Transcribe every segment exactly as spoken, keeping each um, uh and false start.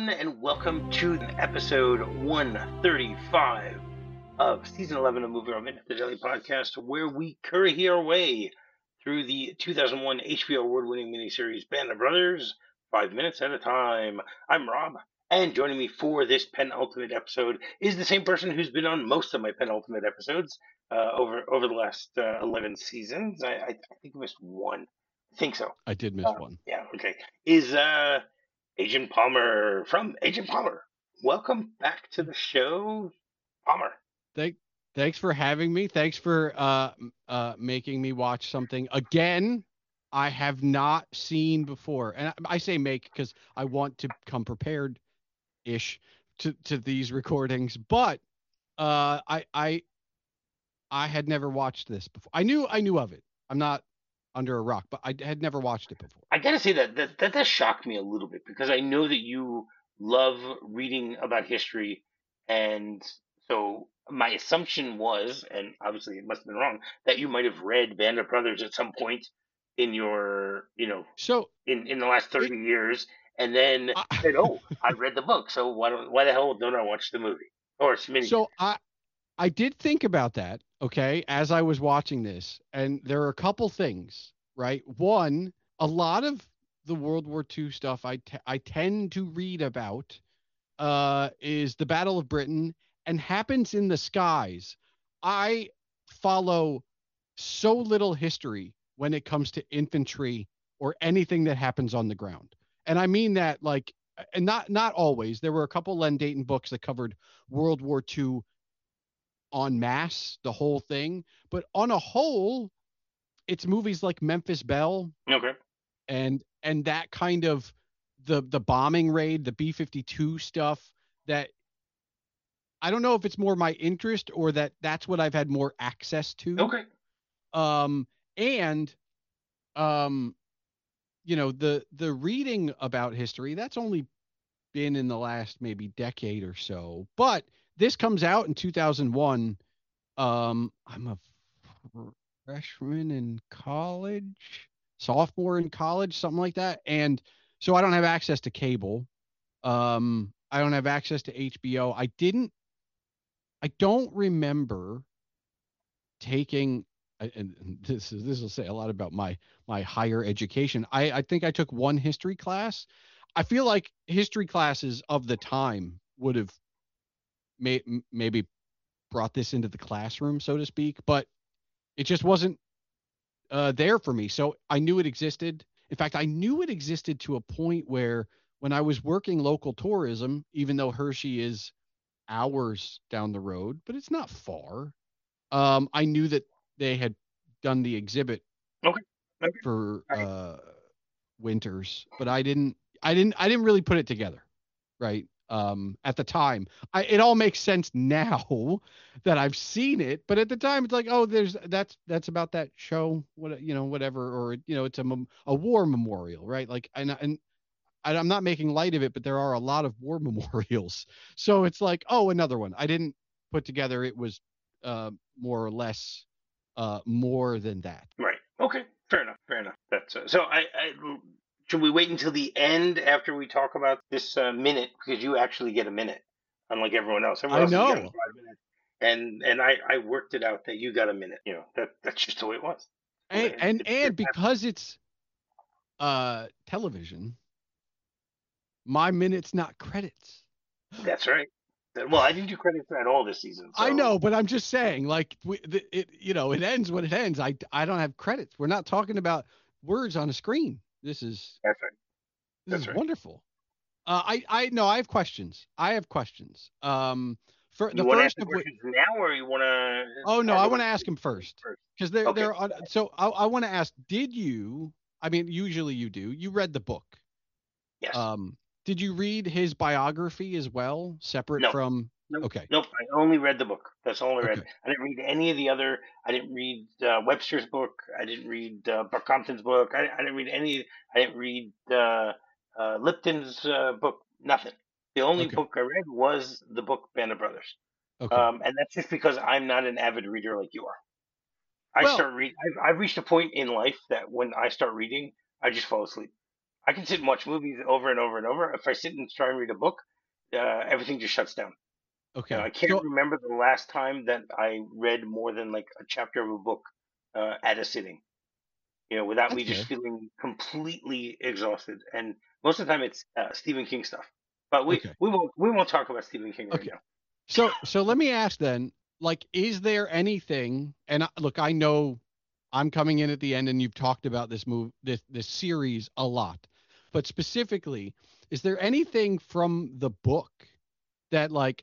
everyone, and welcome to episode one thirty-five of season eleven of Movie Room Minute, the Daily Podcast, where we curry our way through the two thousand one H B O award-winning miniseries Band of Brothers, five minutes at a time. I'm Rob, and joining me for this penultimate episode is the same person who's been on most of my penultimate episodes uh, over over the last uh, eleven seasons. I, I, I think I missed one. I think so. I did miss Uh, one. yeah, okay. Is uh Agent Palmer from Agent Palmer. Welcome back to the show, Palmer. Thank, thanks for having me. Thanks for uh, uh, making me watch something again I have not seen before. And I, I say make because I want to come prepared ish to, to these recordings. But uh, I I I had never watched this before. I knew I knew of it. I'm not under a rock, but I had never watched it before. I gotta say that that that does shock me a little bit because I know that you love reading about history, and so my assumption was, and obviously it must have been wrong, that you might have read Band of Brothers at some point in your, you know, So in in the last it, thirty years, and then I, said, "Oh, I read the book, so why don't why the hell don't I watch the movie or it's mini?" so I I did think about that, okay, as I was watching this, and there are a couple things, right? One, a lot of the World War Two stuff I te- I tend to read about uh, is the Battle of Britain and happens in the skies. I follow so little history when it comes to infantry or anything that happens on the ground. And I mean that like, and not not always. There were a couple Len Dayton books that covered World War Two en masse, the whole thing. But on a whole, it's movies like Memphis Belle Okay. and and that kind of the the bombing raid, the B fifty-two stuff that I don't know if it's more my interest or that that's what I've had more access to. Okay. Um and um you know the the reading about history that's only been in the last maybe decade or so. But this comes out in two thousand one. Um, I'm a freshman in college, sophomore in college, something like that. And so I don't have access to cable. Um, I don't have access to H B O. I didn't, I don't remember taking, and this is, this will say a lot about my, my higher education. I, I think I took one history class. I feel like history classes of the time would have may, maybe brought this into the classroom, so to speak, but it just wasn't uh, there for me. So I knew it existed. In fact, I knew it existed to a point where when I was working local tourism, even though Hershey is hours down the road, but it's not far, um, I knew that they had done the exhibit Okay. Okay. for All right. uh, Winters, but I didn't, I didn't, I didn't really put it together, right? Um, at the time, I it all makes sense now that I've seen it, but at the time, it's like, oh, there's that's that's about that show, what you know, whatever, or you know, it's a mem- a war memorial, right? Like, and and I'm not making light of it, but there are a lot of war memorials, so it's like, oh, another one. I didn't put together. It was uh, more or less uh, more than that. Right. Okay. Fair enough. Fair enough. That's uh, so. I, I should we wait until the end after we talk about this uh, minute because you actually get a minute, unlike everyone else. Everyone I else is getting know, five minutes, and and I I worked it out that you got a minute. You know that that's just the way it was. and It, and it, it and because it's uh television, my minute's not credits. that's right. That- Well, I didn't do credits at all this season, I so know, but I'm just saying, like, we, the, it, you know, it ends when it ends. I, I don't have credits. We're not talking about words on a screen. This is, that's right. this That's is right. wonderful. Uh, I, I, no, I have questions. I have questions. Um, for You the want to ask first the of which, questions now, or you want to oh no, have I the want to rest ask him first first? because they're, Okay. they're on. So I, I want to ask, did you? I mean, usually you do. You read the book. Yes. Um, did you read his biography as well, separate No. from? Nope. Okay, Nope. I only read the book. That's all I read. okay, I didn't read any of the other. I didn't read uh, Webster's book. I didn't read uh, Buck Compton's book. I, I didn't read any. I didn't read uh, uh, Lipton's uh, book. Nothing. The only okay, book I read was the book Band of Brothers. okay. Um, and that's just because I'm not an avid reader like you are. I Well, start read. I've, I've reached a point in life that when I start reading, I just fall asleep. I can sit and watch movies over and over and over. If I sit and try and read a book, uh, everything just shuts down. You know, Okay. I can't So remember the last time that I read more than like a chapter of a book uh, at a sitting. You know, without me that's just fair. feeling completely exhausted. And most of the time, it's uh, Stephen King stuff. But we Okay. we won't we won't talk about Stephen King right Okay. now. So so let me ask then, like, is there anything? And I, look, I know I'm coming in at the end, and you've talked about this move, this this series a lot, but specifically, is there anything from the book that, like,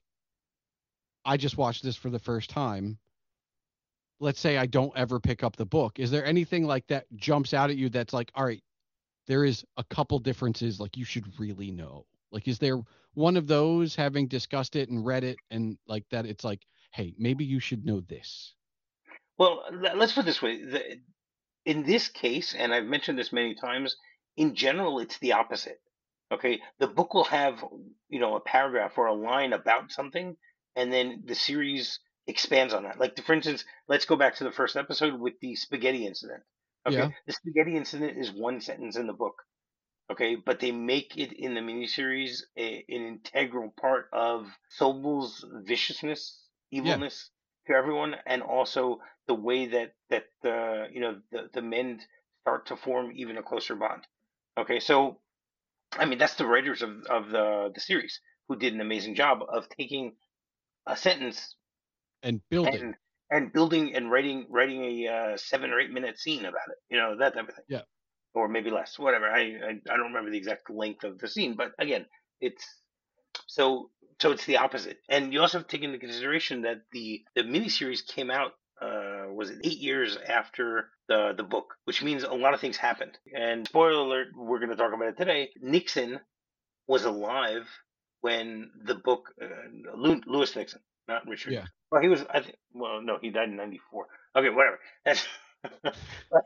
I just watched this for the first time? Let's say I don't ever pick up the book. Is there anything like that jumps out at you that's like, all right, there is a couple differences, like you should really know? Like, is there one of those, having discussed it and read it and like that, it's like, hey, maybe you should know this? Well, le- let's put it this way: the, in this case, and I've mentioned this many times, in general, it's the opposite. Okay, the book will have, you know, a paragraph or a line about something, and then the series expands on that. Like, for instance, let's go back to the first episode with the spaghetti incident. Okay, Yeah. the spaghetti incident is one sentence in the book. Okay, but they make it in the miniseries a, an integral part of Sobel's viciousness, Yeah. evilness to everyone, and also the way that that the you know the the men start to form even a closer bond. Okay, so I mean that's the writers of of the the series who did an amazing job of taking a sentence And building. and and building and writing writing a uh, seven or eight minute scene about it. You know that type of thing, Yeah. or maybe less, whatever. I, I I don't remember the exact length of the scene, but again, it's so so it's the opposite. And you also have to take into consideration that the the miniseries came out uh was it eight years after the the book, which means a lot of things happened. And spoiler alert, we're going to talk about it today. Nixon was alive when the book uh, Lewis Nixon, not Richard Yeah. Nixon. Well, he was. I think. Well, no, he died in ninety-four. Okay, whatever. That's, but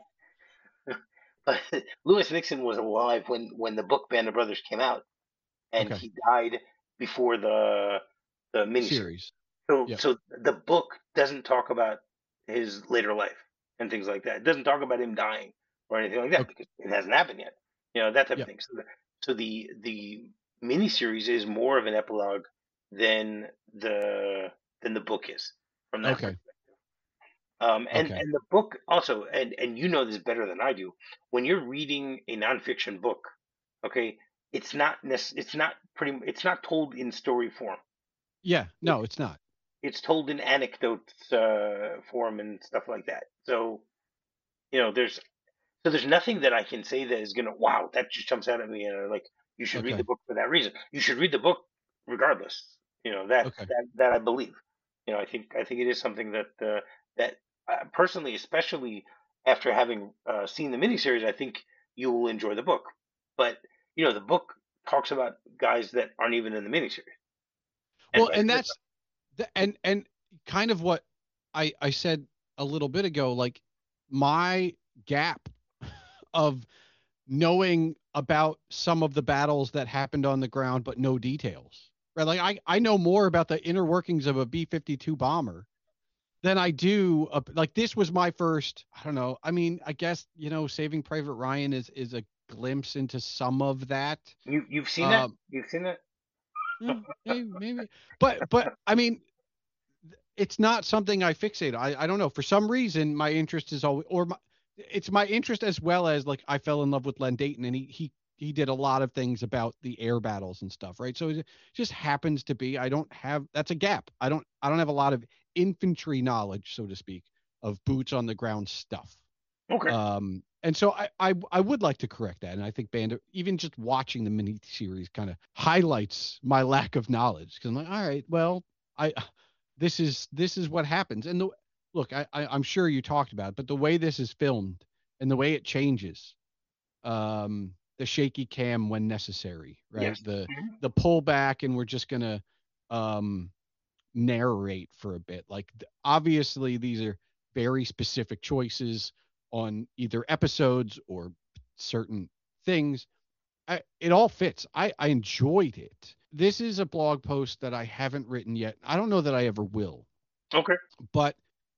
but Lewis Nixon was alive when when the book Band of Brothers came out, and Okay. he died before the the miniseries. Series. So Yep. so the book doesn't talk about his later life and things like that. It doesn't talk about him dying or anything like that Okay. because it hasn't happened yet. You know that type of Yep. thing. So the so the the miniseries is more of an epilogue than the than the book is from that Okay. perspective. Um, and Okay. and the book also, and and you know this better than I do. When you're reading a nonfiction book, okay, it's not nec- it's not pretty, it's not told in story form. Yeah. It's No, it's not. it's told in anecdotes uh, form and stuff like that. So you know, there's so there's nothing that I can say that is gonna wow that just jumps out at me and uh, like you should read the Okay. book for that reason. You should read the book regardless. You know that Okay. that that I believe. You know, I think I think it is something that uh, that uh, personally, especially after having uh, seen the miniseries, I think you will enjoy the book. But you know, the book talks about guys that aren't even in the miniseries, and Well, vice and versa. that's the, and and kind of what I I said a little bit ago, like my gap of knowing about some of the battles that happened on the ground, but no details. Right? Like I I know more about the inner workings of a B fifty-two bomber than I do. Uh, like this was my first. I don't know. I mean, I guess you know, Saving Private Ryan is is a glimpse into some of that. You you've seen that? Um, You've seen that? eh, maybe, maybe, but but I mean, it's not something I fixate. I I don't know. For some reason, my interest is always, or my, it's my interest as well as, like, I fell in love with Len Dayton, and he he he did a lot of things about the air battles and stuff, right? So it just happens to be I don't have, that's a gap. I don't I don't have a lot of infantry knowledge, so to speak, of boots on the ground stuff. Okay. Um, and so I, I I would like to correct that, and I think Band of, even just watching the mini series kind of highlights my lack of knowledge, because I'm like, all right, well, I this is this is what happens. And the look, I, I I'm sure you talked about it, but the way this is filmed and the way it changes, um, the shaky cam when necessary, right? Yes. The Mhm. the pullback, and we're just gonna um narrate for a bit. Like, th- obviously these are very specific choices on either episodes or certain things. I, it all fits. I, I enjoyed it. This is a blog post that I haven't written yet. I don't know that I ever will, Okay. but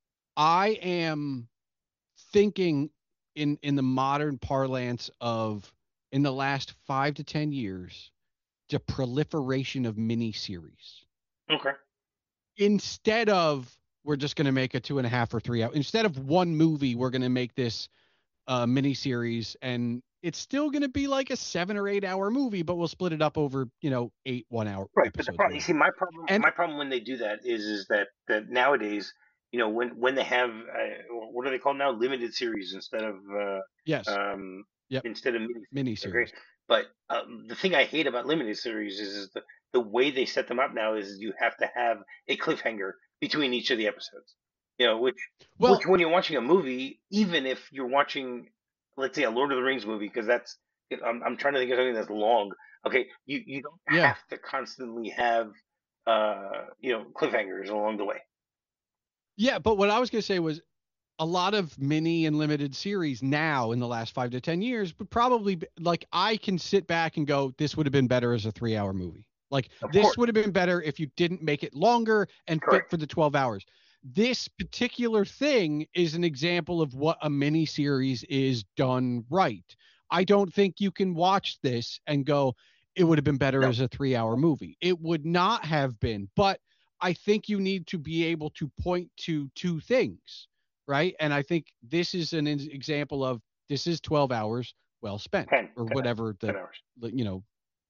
I am thinking in in the modern parlance of in the last five to ten years the proliferation of miniseries. Okay. Instead of we're just going to make a two and a half or three hour, instead of one movie, we're going to make this uh, miniseries, and it's still going to be like a seven or eight hour movie, but we'll split it up over, you know, eight one hour Right, but the episodes, problem, you see, whatever. my problem, And my problem when they do that is, is that that nowadays, you know, when when they have uh, what are they called now, limited series instead of uh, yes, um, yep, instead of mini series. Okay, miniseries. but um, the thing I hate about limited series is, is the the way they set them up now is you have to have a cliffhanger between each of the episodes. You know, which which Well, when you're watching a movie, even if you're watching, let's say, a Lord of the Rings movie, because that's I'm I'm trying to think of something that's long. Okay, you you don't yeah. have to constantly have uh you know cliffhangers along the way. Yeah, but what I was going to say was a lot of mini and limited series now in the last five to ten years would probably be, like I can sit back and go, this would have been better as a three hour movie. Like Of this course, would have been better if you didn't make it longer and fit correct. for the twelve hours. This particular thing is an example of what a mini series is done right. I don't think you can watch this and go, it would have been better No, as a three hour movie. It would not have been, but I think you need to be able to point to two things, right? And I think this is an example of this is twelve hours well spent ten, or ten, whatever the, ten hours. you know,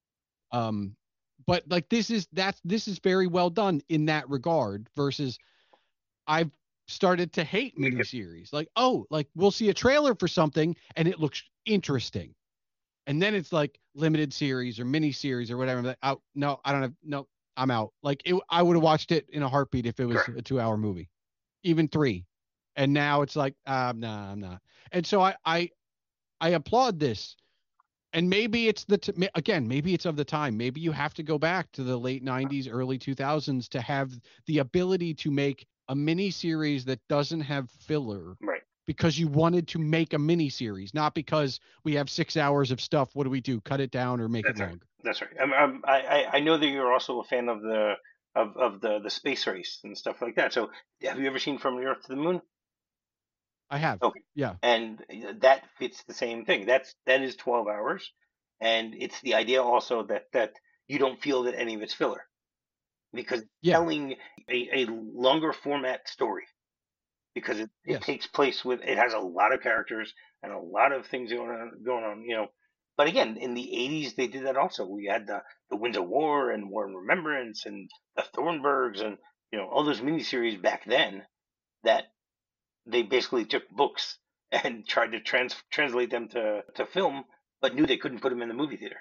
um, but like this is that's this is very well done in that regard versus I've started to hate You could, miniseries. Like, oh, like we'll see a trailer for something and it looks interesting. And then it's like limited series or mini series or whatever. I'm like, oh, no, I don't have, no, I'm out. Like it, I would have watched it in a heartbeat if it was correct. a two hour movie, even three. And now it's like, um, nah, I'm not. And so I, I, I applaud this. And maybe it's the, t- again, maybe it's of the time. Maybe you have to go back to the late nineties, early two thousands to have the ability to make a mini series that doesn't have filler Right. because you wanted to make a mini series, not because we have six hours of stuff. What do we do? Cut it down or make it That's right. longer? That's right. I'm, I'm, I I I know that you're also a fan of the of of the the space race and stuff like that. So have you ever seen From the Earth to the Moon? I have. Okay. Yeah. And that fits the same thing. That's that is twelve hours, and it's the idea also that that you don't feel that any of it's filler because Yeah. telling a, a longer format story because it, it Yes. takes place with it has a lot of characters and a lot of things going on going on, you know. But again, in the eighties they did that also. We had the the Winds of War and War and Remembrance and the Thornburgs and you know all those miniseries back then that they basically took books and tried to trans- translate them to, to film, but knew they couldn't put them in the movie theater.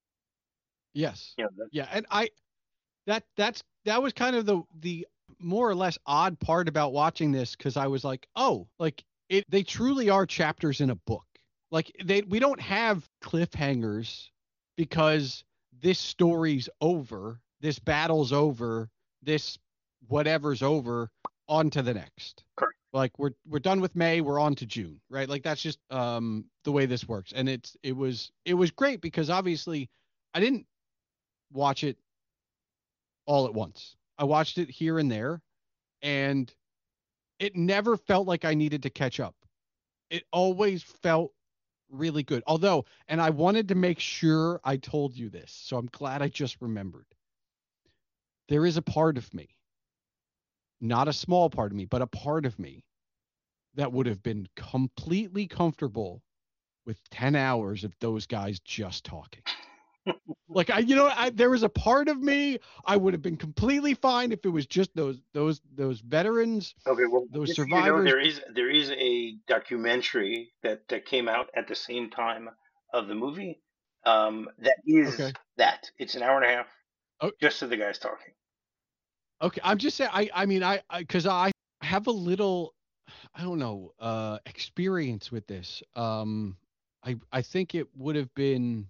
Yes. You know, that, Yeah. And I, that, that's, that was kind of the, the more or less odd part about watching this. Cause I was like, oh, like it, they truly are chapters in a book. Like they, we don't have cliffhangers because this story's over, this battle's over, this whatever's over, on to the next. correct. Like we're we're done with May, we're on to June, right? Like that's just um the way this works. And it's it was it was great because obviously I didn't watch it all at once. I watched it here and there, and it never felt like I needed to catch up. It always felt really good. Although, and I wanted to make sure I told you this, so I'm glad I just remembered. There is a part of me, not a small part of me, but a part of me that would have been completely comfortable with ten hours of those guys just talking. Like I, you know, I, there was a part of me I would have been completely fine if it was just those those those veterans, Okay, well, those just so you know, survivors. there is there is a documentary that, that came out at the same time of the movie. Um, that is Okay, that. It's an hour and a half oh, just of the guys talking. okay. I'm just saying. I, I mean, I, because I, I have a little, I don't know, uh, experience with this. Um, I, I think it would have been.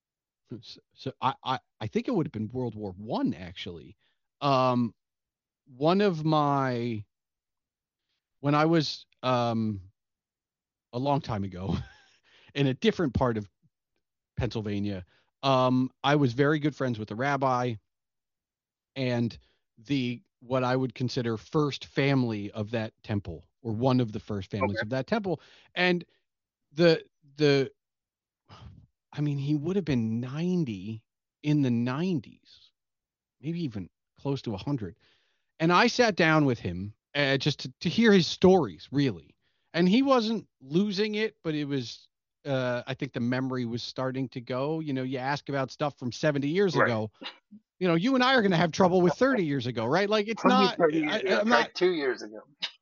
So I, I, I think it would have been World War One actually. Um, one of my when I was um a long time ago in a different part of Pennsylvania, um, I was very good friends with the rabbi and the what I would consider first family of that temple, or one of the first families Okay. of that temple. And the the I mean, he would have been ninety in the nineties, maybe even close to one hundred. And I sat down with him uh, just to, to hear his stories, really. And he wasn't losing it, but it was, uh, I think the memory was starting to go. You know, you ask about stuff from seventy years Right. ago. You know, you and I are going to have trouble with thirty years ago, right? Like it's Twenty, not, thirty years I, ago. I'm Try not. two years ago.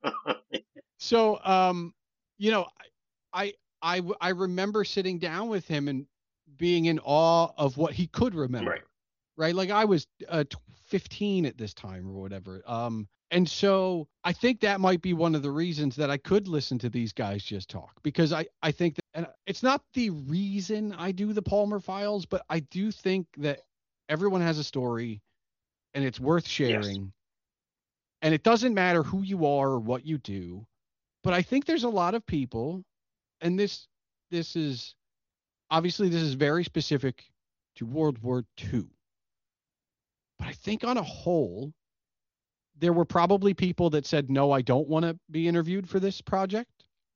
So, um, you know, I, I, I remember sitting down with him and being in awe of what he could remember, Right. right? Like I was uh, fifteen at this time or whatever. Um, and so I think that might be one of the reasons that I could listen to these guys just talk, because I, I think that, and it's not the reason I do the Palmer Files, but I do think that everyone has a story and it's worth Yes. sharing. And it doesn't matter who you are or what you do. But I think there's a lot of people, and this this is obviously this is very specific to World War Two. But I think on a whole, there were probably people that said, no, I don't want to be interviewed for this project.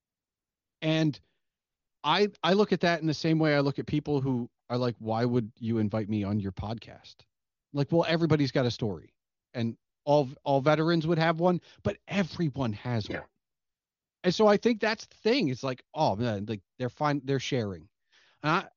And I I look at that in the same way I look at people who are like, why would you invite me on your podcast? Like, well, everybody's got a story. And all all veterans would have one, but everyone has Yeah. one. And so I think that's the thing. It's like, oh man, like they're fine, they're sharing. And I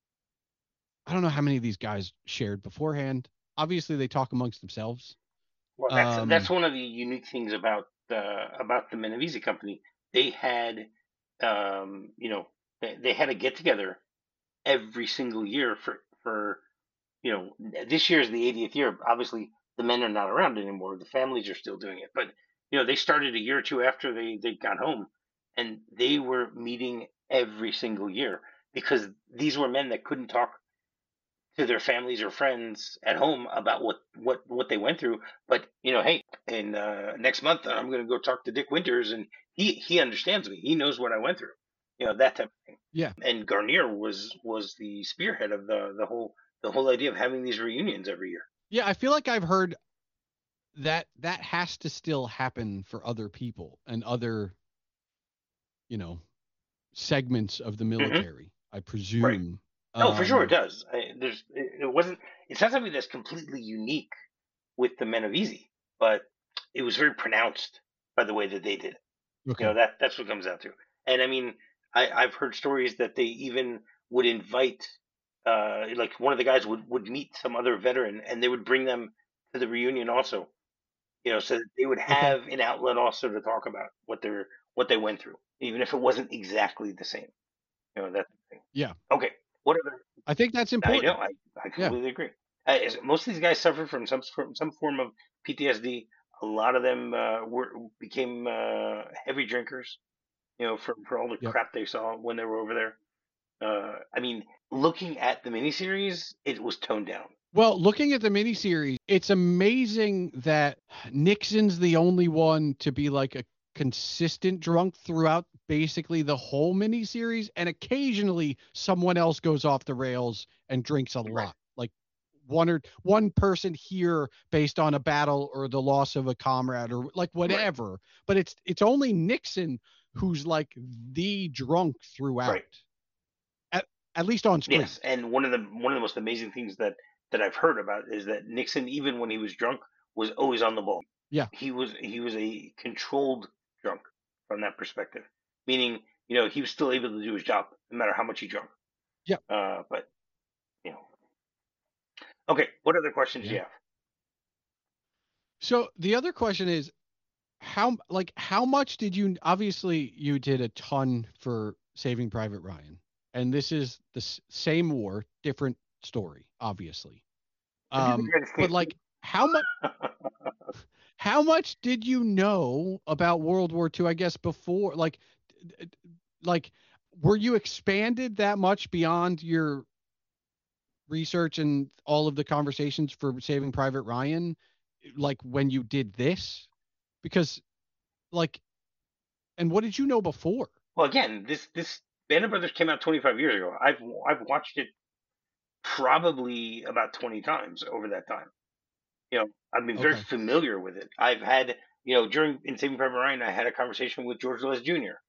I don't know how many of these guys shared beforehand. Obviously, they talk amongst themselves. Well, that's that's Um, one of the unique things about the about the Menavisi company. They had, um, you know, they, they had a get together every single year for for you know this year is the eightieth year. Obviously, the men are not around anymore. The families are still doing it, but you know they started a year or two after they they got home, and they were meeting every single year because these were men that couldn't talk to their families or friends at home about what what what they went through. But you know, hey, in uh, next month I'm going to go talk to Dick Winters, and he he understands me. He knows what I went through. You know, that type of thing. yeah, And Garnier was was the spearhead of the the whole the whole idea of having these reunions every year. yeah, I feel like I've heard that that has to still happen for other people and other, you know, segments of the Hmm. military, I Right. presume. No, for sure it Um, does. I, there's it, it wasn't. It's not something that's completely unique with the Men of Easy, but it was very pronounced by the way that they did it. You okay. know, that that's what comes down to. And I mean, I, I've heard stories that they even would invite, uh, like one of the guys would would meet some other veteran, and they would bring them to the reunion also. You know, so that they would Okay. have an outlet also to talk about what they're what they went through, even if it wasn't exactly the same. You know, that thing. Yeah. Okay, what other? I think that's I know, important. I I Yeah. completely agree. Uh, is- most of these guys suffer from some from some form of P T S D. A lot of them uh, were became uh, heavy drinkers, you know, for, for all the Yep. crap they saw when they were over there. Uh, I mean, looking at the miniseries, it was toned down. Well, looking at the miniseries, it's amazing that Nixon's the only one to be like a consistent drunk throughout basically the whole miniseries, and occasionally someone else goes off the rails and drinks a Right, lot. Like one or one person here based on a battle or the loss of a comrade or like right, whatever. But it's it's only Nixon who's like the drunk throughout. right. At, at least on screen. Yes, and one of the one of the most amazing things that that I've heard about is that Nixon, even when he was drunk, was always on the ball. Yeah. He was he was a controlled drunk from that perspective, meaning you know he was still able to do his job no matter how much he drunk. Yeah. Uh, but you know, okay. What other questions do Yeah. you have? So the other question is how like how much did you obviously you did a ton for Saving Private Ryan, and this is the s- same war, different story, obviously. I did the Um, Great but Escape too. like how much how much did you know about World War Two? I guess before, like, d- d- like were you expanded that much beyond your research and all of the conversations for Saving Private Ryan, like when you did this? Because like, and what did you know before? Well, again, this this Band of Brothers came out twenty-five years ago. I've I've watched it probably about twenty times over that time. You know, I've been very Okay. familiar with it. I've had, you know, during in Saving Private Ryan, I had a conversation with George Les Junior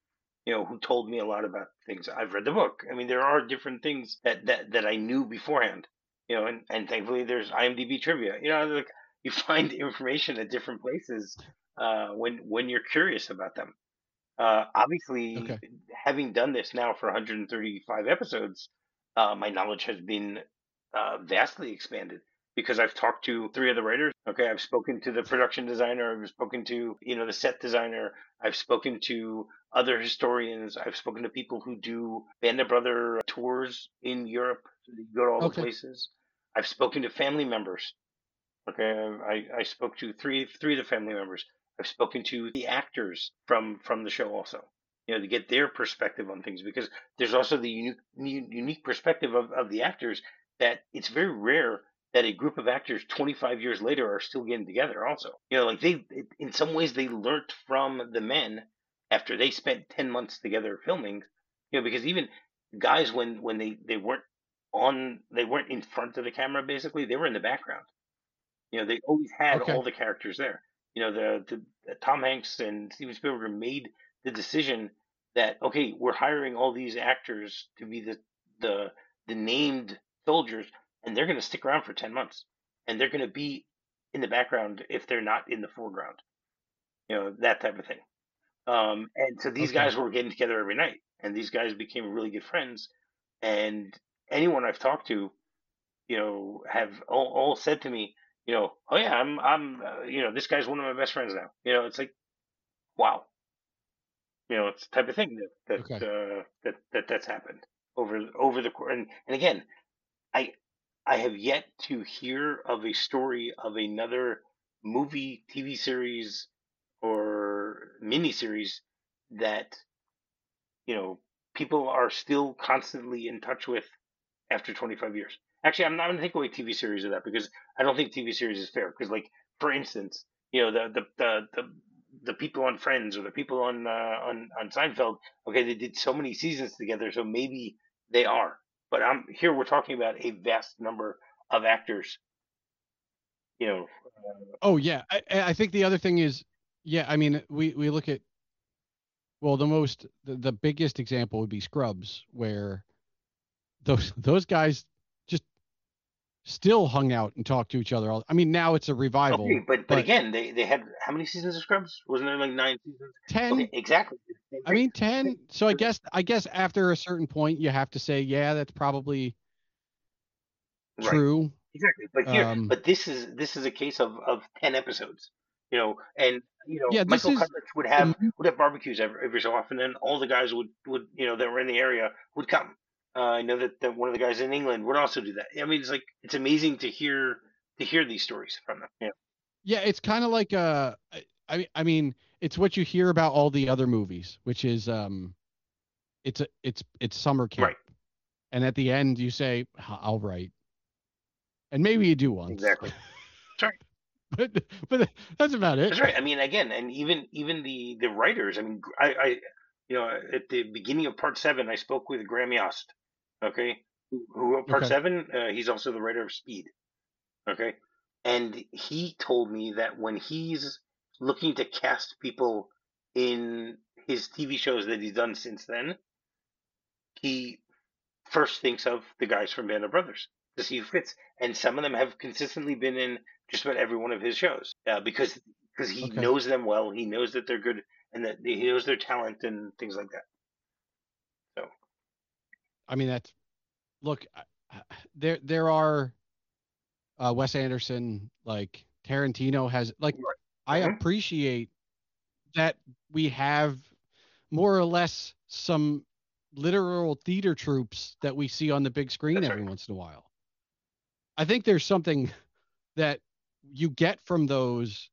you know, who told me a lot about things. I've read the book. I mean, there are different things that that that I knew beforehand, you know, and and thankfully there's IMDb trivia. You know, like you find information at different places uh, when when you're curious about them. Uh, obviously, Okay. having done this now for one hundred thirty-five episodes, uh, my knowledge has been uh, vastly expanded because I've talked to three of the writers. Okay, I've spoken to the production designer. I've spoken to you know the set designer. I've spoken to other historians. I've spoken to people who do Band of Brother tours in Europe. So they go to all the Okay. places. I've spoken to family members. Okay, I, I spoke to three three of the family members. I've spoken to the actors from from the show also, you know, to get their perspective on things because there's also the unique unique perspective of, of the actors that it's very rare that a group of actors twenty-five years later are still getting together also. You know, like they in some ways they learnt from the men after they spent ten months together filming, you know, because even guys when when they they weren't on they weren't in front of the camera basically, they were in the background. You know, they always had Okay. all the characters there. You know, the, the, the Tom Hanks and Steven Spielberg made the decision that okay, we're hiring all these actors to be the the the named soldiers, and they're going to stick around for ten months, and they're going to be in the background if they're not in the foreground. You know, that type of thing. Um, and so these Okay. guys were getting together every night, and these guys became really good friends. And anyone I've talked to you know, have all, all said to me, you know, oh yeah, I'm, I'm, uh, you know, this guy's one of my best friends now. You know, it's like, wow, you know, it's the type of thing that Okay. that uh, that that that's happened over over the course. And and again, I I have yet to hear of a story of another movie, T V series, or miniseries that you know people are still constantly in touch with after twenty-five years. Actually, I'm not going to take away T V series of that because I don't think T V series is fair. Because, like, for instance, you know, the the the the, the people on Friends or the people on uh, on on Seinfeld. Okay, they did so many seasons together, so maybe they are. But I'm here. We're talking about a vast number of actors. You know, Oh yeah. I, I think the other thing is, yeah. I mean, we we look at well, the most the, the biggest example would be Scrubs, where those those guys just still hung out and talked to each other. All I mean, now it's a okay, revival, but but but again, they they had how many seasons of Scrubs? Wasn't there like nine seasons? Okay, ten. exactly. Same I thing. mean, Okay, ten. So I guess I guess after a certain point, you have to say, yeah, that's probably right. true. Exactly. But here, Um, but this is this is a case of of ten episodes, you know, and you know yeah, this Michael is Cudlitz would the have would have barbecues every, every so often, and all the guys would would you know that were in the area would come. Uh, I know that, that one of the guys in England would also do that. I mean, it's like it's amazing to hear to hear these stories from them. Yeah. yeah, it's kind of like uh, I I I mean, it's what you hear about all the other movies, which is um, it's a it's it's summer camp, Right. and at the end you say, "I'll write," and maybe you do once, Exactly. That's right. but but that's about it. That's right. I mean, again, and even even the the writers. I mean, I, I you know at the beginning of part seven, I spoke with Graham Yost. Okay, who, who wrote part Okay. seven? Uh, he's also the writer of Speed. Okay. And he told me that when he's looking to cast people in his T V shows that he's done since then, he first thinks of the guys from Band of Brothers to see who fits. And some of them have consistently been in just about every one of his shows uh, because because he Okay. knows them well. He knows that they're good and that he knows their talent and things like that. So, I mean, that's look. There there are uh, Wes Anderson, like Tarantino has like I right. Hmm. appreciate that we have more or less some literal theater troops that we see on the big screen That's every right. once in a while. I think there's something that you get from those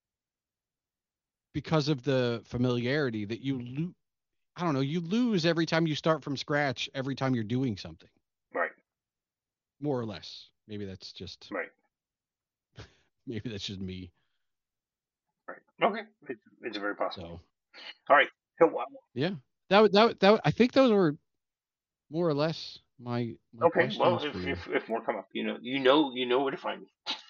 because of the familiarity that you lo- I don't know, you lose every time you start from scratch every time you're doing something, Right. more or less. Maybe that's just Right. maybe that's just me. Right. Okay. It's, it's very possible. So, All right. So, uh, yeah. That would that would- that would- I think those were more or less my my okay, well, questions for if, you. if if more come up, you know, you know, you know where to find me.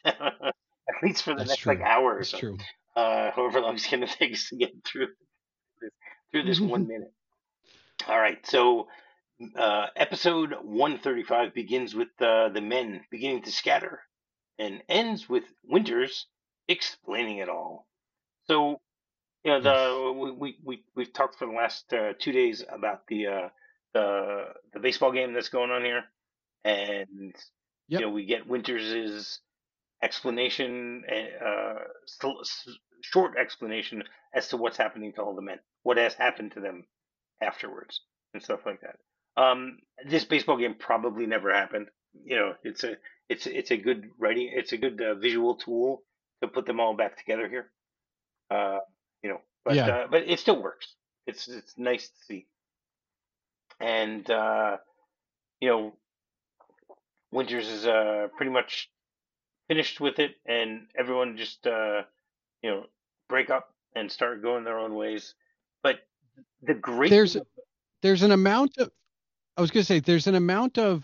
At least for the That's next like true. hour or That's so. true. Uh, however long it's gonna take us to get through this through this one minute. All right, so uh, episode one thirty-five begins with uh, the men beginning to scatter and ends with Winters explaining it all. So, you know, Yes. the we we we- we've talked for the last uh, two days about the uh, the the baseball game that's going on here, and you Yep. know we get Winters's explanation, uh, short explanation as to what's happening to all the men, what has happened to them afterwards, and stuff like that. Um, this baseball game probably never happened. You know, it's a it's it's a good writing, it's a good uh, visual tool to put them all back together here. Uh, you know, but Yeah. uh, but it still works. It's it's nice to see, and uh, you know, Winters is uh, pretty much finished with it, and everyone just uh, you know break up and start going their own ways. But the great There's thing, there's an amount of I was gonna say there's an amount of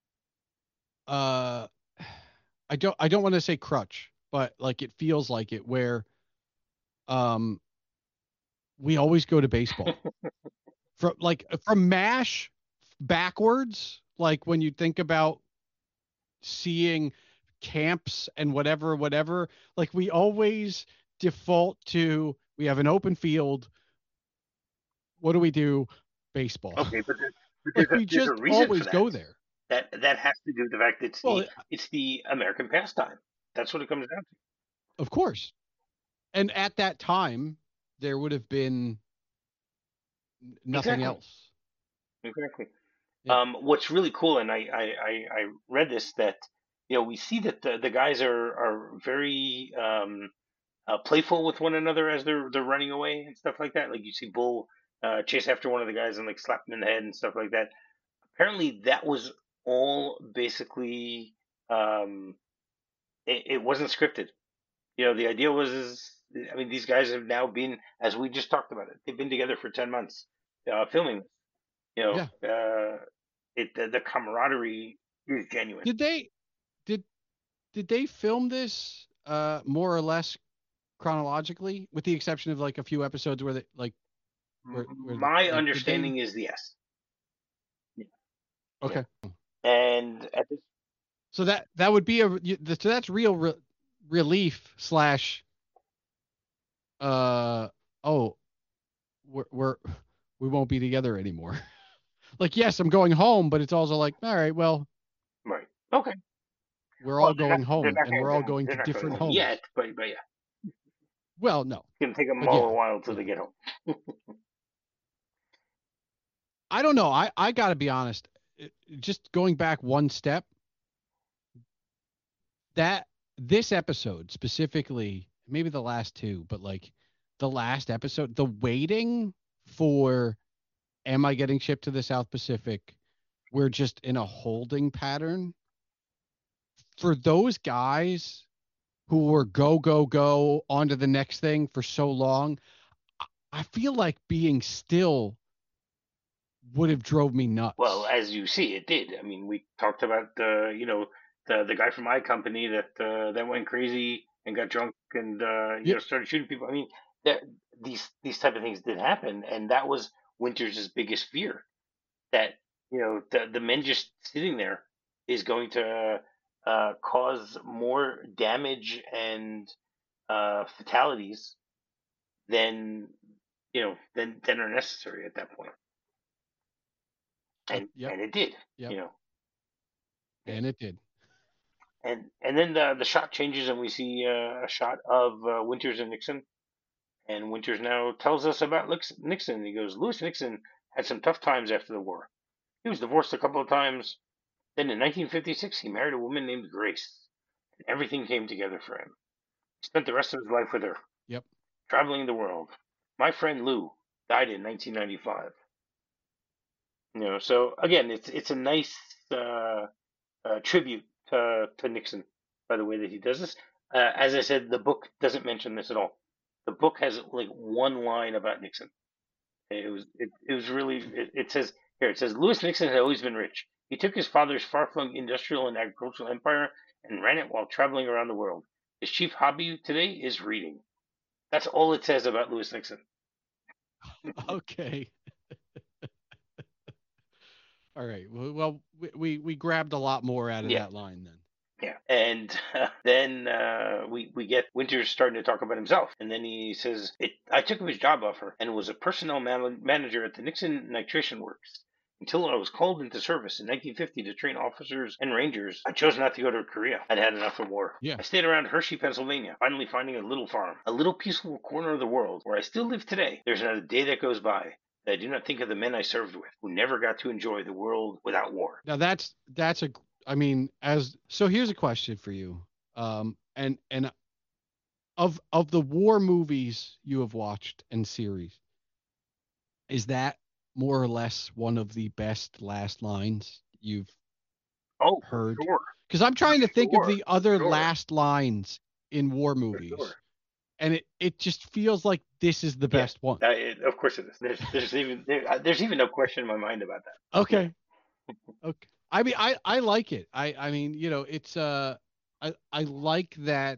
uh I don't I don't want to say crutch, but like it feels like it where um we always go to baseball. From like from MASH backwards, like when you think about seeing camps and whatever, whatever, like we always default to we have an open field. What do we do? Baseball. okay, but there's, but Like there's a, we there's a just reason for always that. go there. That that has to do with the fact that it's the Well, it's the American pastime. That's what it comes down to. of course. And at that time, there would have been nothing Exactly, else. exactly. Yeah. Um, what's really cool, and I, I, I, I read this, that you know we see that the, the guys are are very um, uh, playful with one another as they're they're running away and stuff like that. Like you see Bull uh, chase after one of the guys and like slap him in the head and stuff like that. Apparently, that was all basically um, it, it wasn't scripted. You know, the idea was is I mean these guys have now been, as we just talked about it, they've been together for ten months uh, filming this. You know, Yeah. uh, it the, the camaraderie is genuine. Did they did did they film this uh more or less chronologically, with the exception of like a few episodes where they like where where the, My like did they understanding is yes. Yeah. okay. And at this, So that that would be a you- so that's real re- relief slash uh oh we're, we're we won't be together anymore. Like yes, I'm going home, but it's also like all right, well, right. Okay. we're Well, all they're not going they're home not and going we're all home. going They're to not going different home yet, homes. but but yeah, Well, no. it's gonna take them But all yeah. a while until Yeah. they get home. I don't know. I I got to be honest. It- Just going back one step, that this episode specifically, maybe the last two, but like the last episode, the waiting for am I getting shipped to the South Pacific? We're just in a holding pattern. For those guys who were go, go, go on to the next thing for so long, I feel like being still would have drove me Well, nuts. as you see, it did. I mean, we talked about the you know the the guy from my company that uh, that went crazy and got drunk and uh, you Yeah, know started shooting people. I mean, that these these type of things did happen, and that was Winter's biggest fear, that you know the the men just sitting there is going to uh, cause more damage and uh, fatalities than you know than than are necessary at that point, uh, and yep, and it did, yep. you know. Yeah. And it did. And and then the the shot changes and we see uh, a shot of uh, Winters and Nixon. And Winters now tells us about Nixon. He goes, Lewis Nixon had some tough times after the war. He was divorced a couple of times. Then in nineteen fifty-six, he married a woman named Grace, and everything came together for him. He spent the rest of his life with her, Yep. traveling the world. My friend Lou died in nineteen ninety-five. You know, so again, it's it's a nice uh, uh, tribute to, to Nixon by the way that he does this. Uh, as I said, the book doesn't mention this at all. The book has like one line about Nixon. It was it, it was really it, it says here it says Lewis Nixon had always been rich. He took his father's far-flung industrial and agricultural empire and ran it while traveling around the world. His chief hobby today is reading. That's all it says about Lewis Nixon. Okay. All right. Well, well we, we we grabbed a lot more out of Yeah. that line then. Yeah, and uh, then uh, we we get Winters starting to talk about himself, and then he says, it, "I took up his job offer and was a personnel man- manager at the Nixon Nitration Works until I was called into service in nineteen fifty to train officers and rangers. I chose not to go to Korea. I'd had enough of war. Yeah. I stayed around Hershey, Pennsylvania, finally finding a little farm, a little peaceful corner of the world where I still live today. There's not a day that goes by that I do not think of the men I served with, who never got to enjoy the world without war." Now that's that's a I mean, as so here's a question for you. Um and and of of the war movies you have watched and series, is that more or less one of the best last lines you've Oh, for heard? sure. Because I'm trying to think of Sure, the other sure. last lines in war For movies, sure. and it, it just feels like this is the Yeah, best one. uh, it, of course it is. There's there's even there, uh, there's even no question in my mind about that. Okay. Okay. I mean, I, I like it. I, I mean, you know, it's, uh, I, I like that.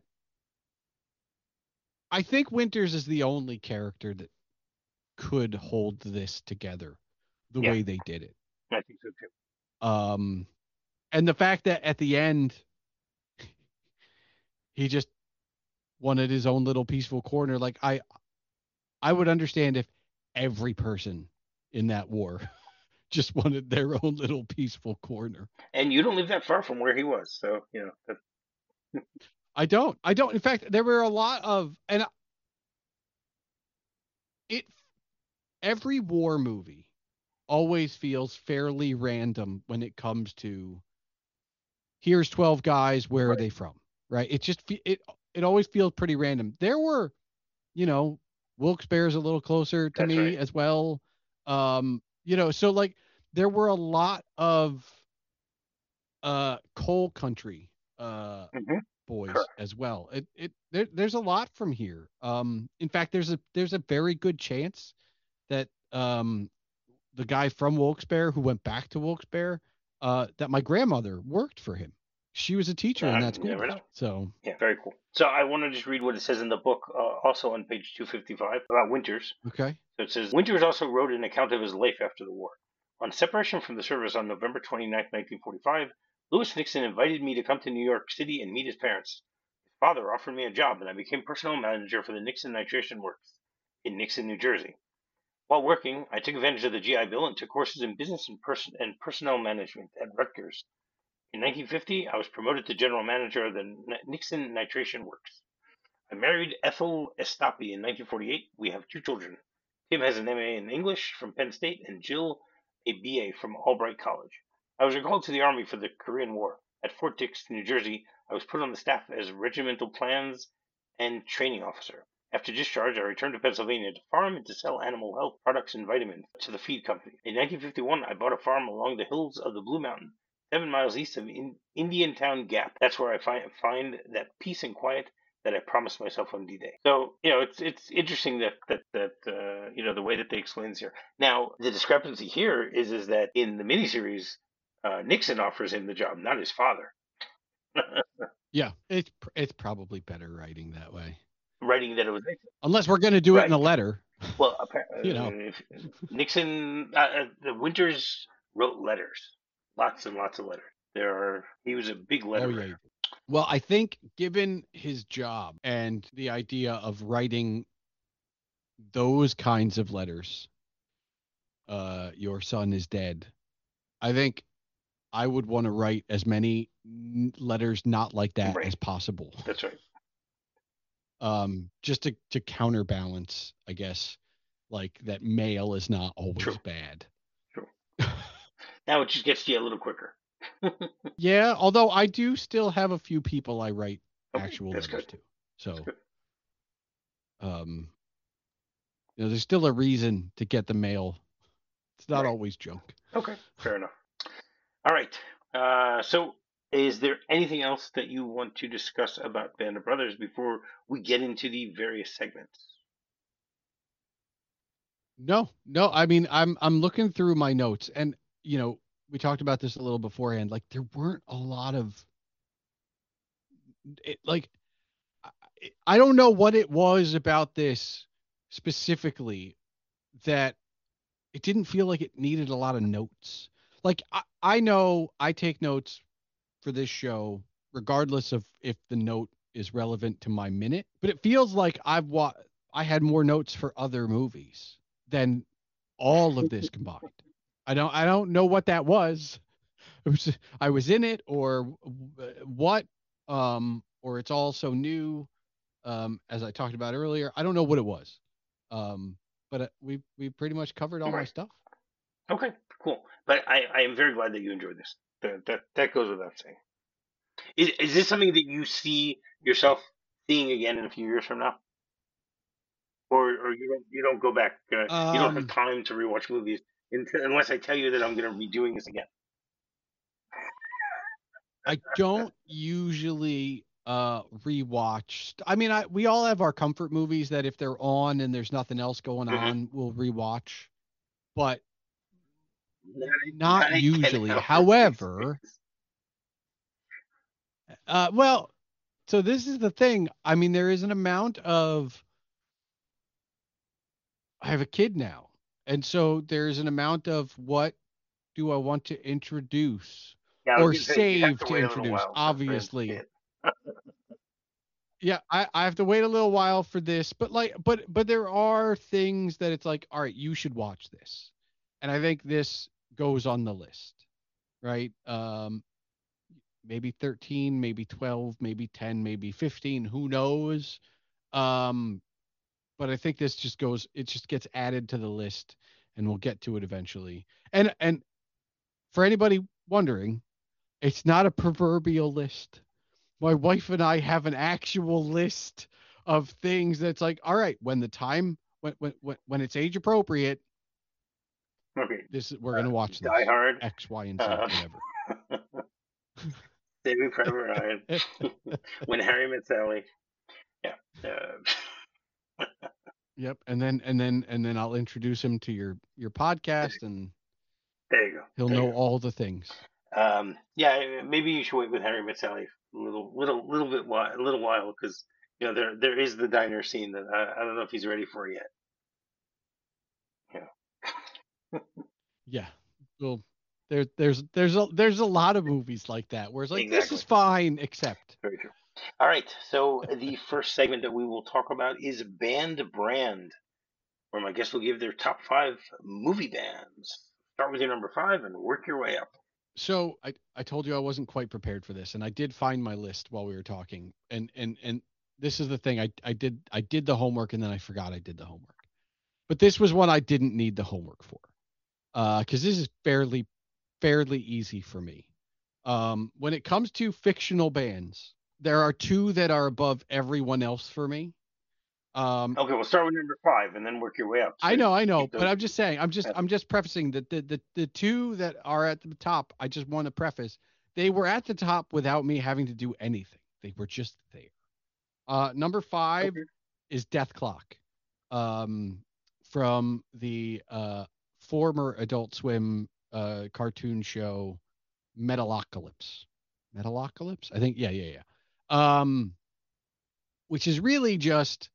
I think Winters is the only character that could hold this together the Yeah, way they did it. I think so too. Um, and the fact that at the end, he just wanted his own little peaceful corner. Like I, I would understand if every person in that war just wanted their own little peaceful corner. And you don't live that far from where he was, so you know. That's... I don't. I don't. In fact, there were a lot of, and it, every war movie always feels fairly random when it comes to here's twelve guys, where Right. are they from? Right. It just, it, it always feels pretty random. There were, you know, Wilkes-Barre's a little closer to That's me right. as well. Um, you know, so like there were a lot of uh coal country uh Mm-hmm. boys Correct. as well. It it there, there's a lot from here. Um, in fact, there's a there's a very good chance that um the guy from Wilkes-Barre who went back to Wilkes-Barre, uh, that my grandmother worked for him. She was a teacher in Uh, that you school never know. district. So Yeah, very cool. So I want to just read what it says in the book, uh, also on page two fifty-five, about Winters. okay. So it says, Winters also wrote an account of his life after the war. On separation from the service on November twenty-ninth, nineteen forty-five, Lewis Nixon invited me to come to New York City and meet his parents. His father offered me a job, and I became personnel manager for the Nixon Nitration Works in Nixon, New Jersey. While working, I took advantage of the G I Bill and took courses in business and, person- and personnel management at Rutgers. In nineteen fifty, I was promoted to general manager of the N- Nixon Nitration Works. I married Ethel Estapi in nineteen forty-eight. We have two children. Tim has an M A in English from Penn State, and Jill a B A from Albright College. I was recalled to the Army for the Korean War. At Fort Dix, New Jersey, I was put on the staff as regimental plans and training officer. After discharge, I returned to Pennsylvania to farm and to sell animal health products and vitamins to the feed company. In nineteen fifty-one, I bought a farm along the hills of the Blue Mountain, seven miles east of in- Indiantown Gap. That's where I find, find that peace and quiet that I promised myself on D-Day. So, you know, it's it's interesting that that that uh, you know, the way that they explain this here. Now, the discrepancy here is is that in the miniseries, uh, Nixon offers him the job, not his father. Yeah, it's it's probably better writing that way. Writing that it was Nixon. Unless we're going to do Right. it in a letter. Well, apparently, You know. if Nixon, uh, uh, the Winters wrote letters, lots and lots of letters. There are. He was a big letterer. Oh yeah. Well, I think given his job and the idea of writing those kinds of letters, uh, your son is dead, I think I would want to write as many n- letters not like that Right. as possible. That's right. Um, just to, to counterbalance, I guess, like that mail is not always True. bad. True. Now it just gets to you a little quicker. Yeah, although I do still have a few people I write Okay, actual that's letters good. to. So, That's good. um, you know, there's still a reason to get the mail. It's not Right. always junk. Okay, fair enough. All right. Uh, so, is there anything else that you want to discuss about Band of Brothers before we get into the various segments? No, no. I mean, I'm I'm looking through my notes, and you know, we talked about this a little beforehand. Like, there weren't a lot of it, like, I, I don't know what it was about this specifically that it didn't feel like it needed a lot of notes. like I, I know I take notes for this show regardless of if the note is relevant to my minute, but it feels like I've wa- I had more notes for other movies than all of this combined. I don't I don't know what that was. It was I was in it or what um or it's all so new um as I talked about earlier. I don't know what it was. Um but uh, we we pretty much covered all my Right. stuff. Okay. Cool. But I, I am very glad that you enjoyed this. That that that goes without saying. Is is this something that you see yourself seeing again in a few years from now, or or you don't you don't go back? Uh, you don't have Um time to rewatch movies until, unless I tell you that I'm going to be doing this again. I don't usually uh rewatch. st- I mean, I we all have our comfort movies that if they're on and there's nothing else going Mm-hmm. on, we'll rewatch, but Not not not again. usually. Howard Six However, Days. uh well, so this is the thing. I mean, there is an amount of I have a kid now. And so there's an amount of what do I want to introduce Yeah, I was or going to say you have save to to wait a little introduce, while for for him to see obviously. it. Yeah, I, I have to wait a little while for this, but like but but there are things that it's like, all right, you should watch this. And I think this goes on the list, right? Um maybe thirteen, maybe twelve, maybe ten, maybe fifteen, who knows? Um but I think this just goes it just gets added to the list and we'll get to it eventually. And and for anybody wondering, it's not a proverbial list. My wife and I have an actual list of things that's like, all right, when the time when when when, when it's age appropriate, Okay. this is we're Uh, gonna watch Die this. Hard. X, Y, and Z, Uh, whatever. Saving Private Ryan. When Harry Met Sally. Yeah. Uh, Yep. And then and then and then I'll introduce him to your your podcast and there you go. he'll There you know all the things. go. Um, yeah, maybe you should wait with Harry Met Sally a little, little, little bit while, a little while, because you know there there is the diner scene that I, I don't know if he's ready for yet. Yeah. Yeah. Well, there there's there's a there's a lot of movies like that where it's like this Exactly. is fine except Very true. All right. So the first segment that we will talk about is Band Brand, where my guests will give their top five movie bands. Start with your number five and work your way up. so I, I told you I wasn't quite prepared for this, and I did find my list while we were talking. And and and this is the thing. I, I did I did the homework and then I forgot I did the homework. But this was one I didn't need the homework for. Uh, because this is fairly fairly easy for me. Um, when it comes to fictional bands, there are two that are above everyone else for me. Um, Okay, we'll start with number five and then work your way up. So I know, I know, keep but those. I'm just saying, I'm just, Uh, I'm just prefacing that the, the, the two that are at the top, I just want to preface, they were at the top without me having to do anything. They were just there. Uh, number five okay. is Death Clock, um, from the uh, former Adult Swim uh, cartoon show Metalocalypse. Metalocalypse? I think, yeah, yeah, yeah. Um, which is really just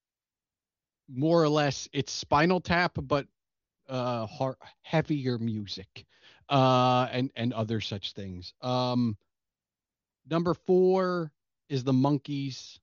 more or less it's Spinal Tap, but uh hard, heavier music uh and and other such things. Um number four is the Monkees,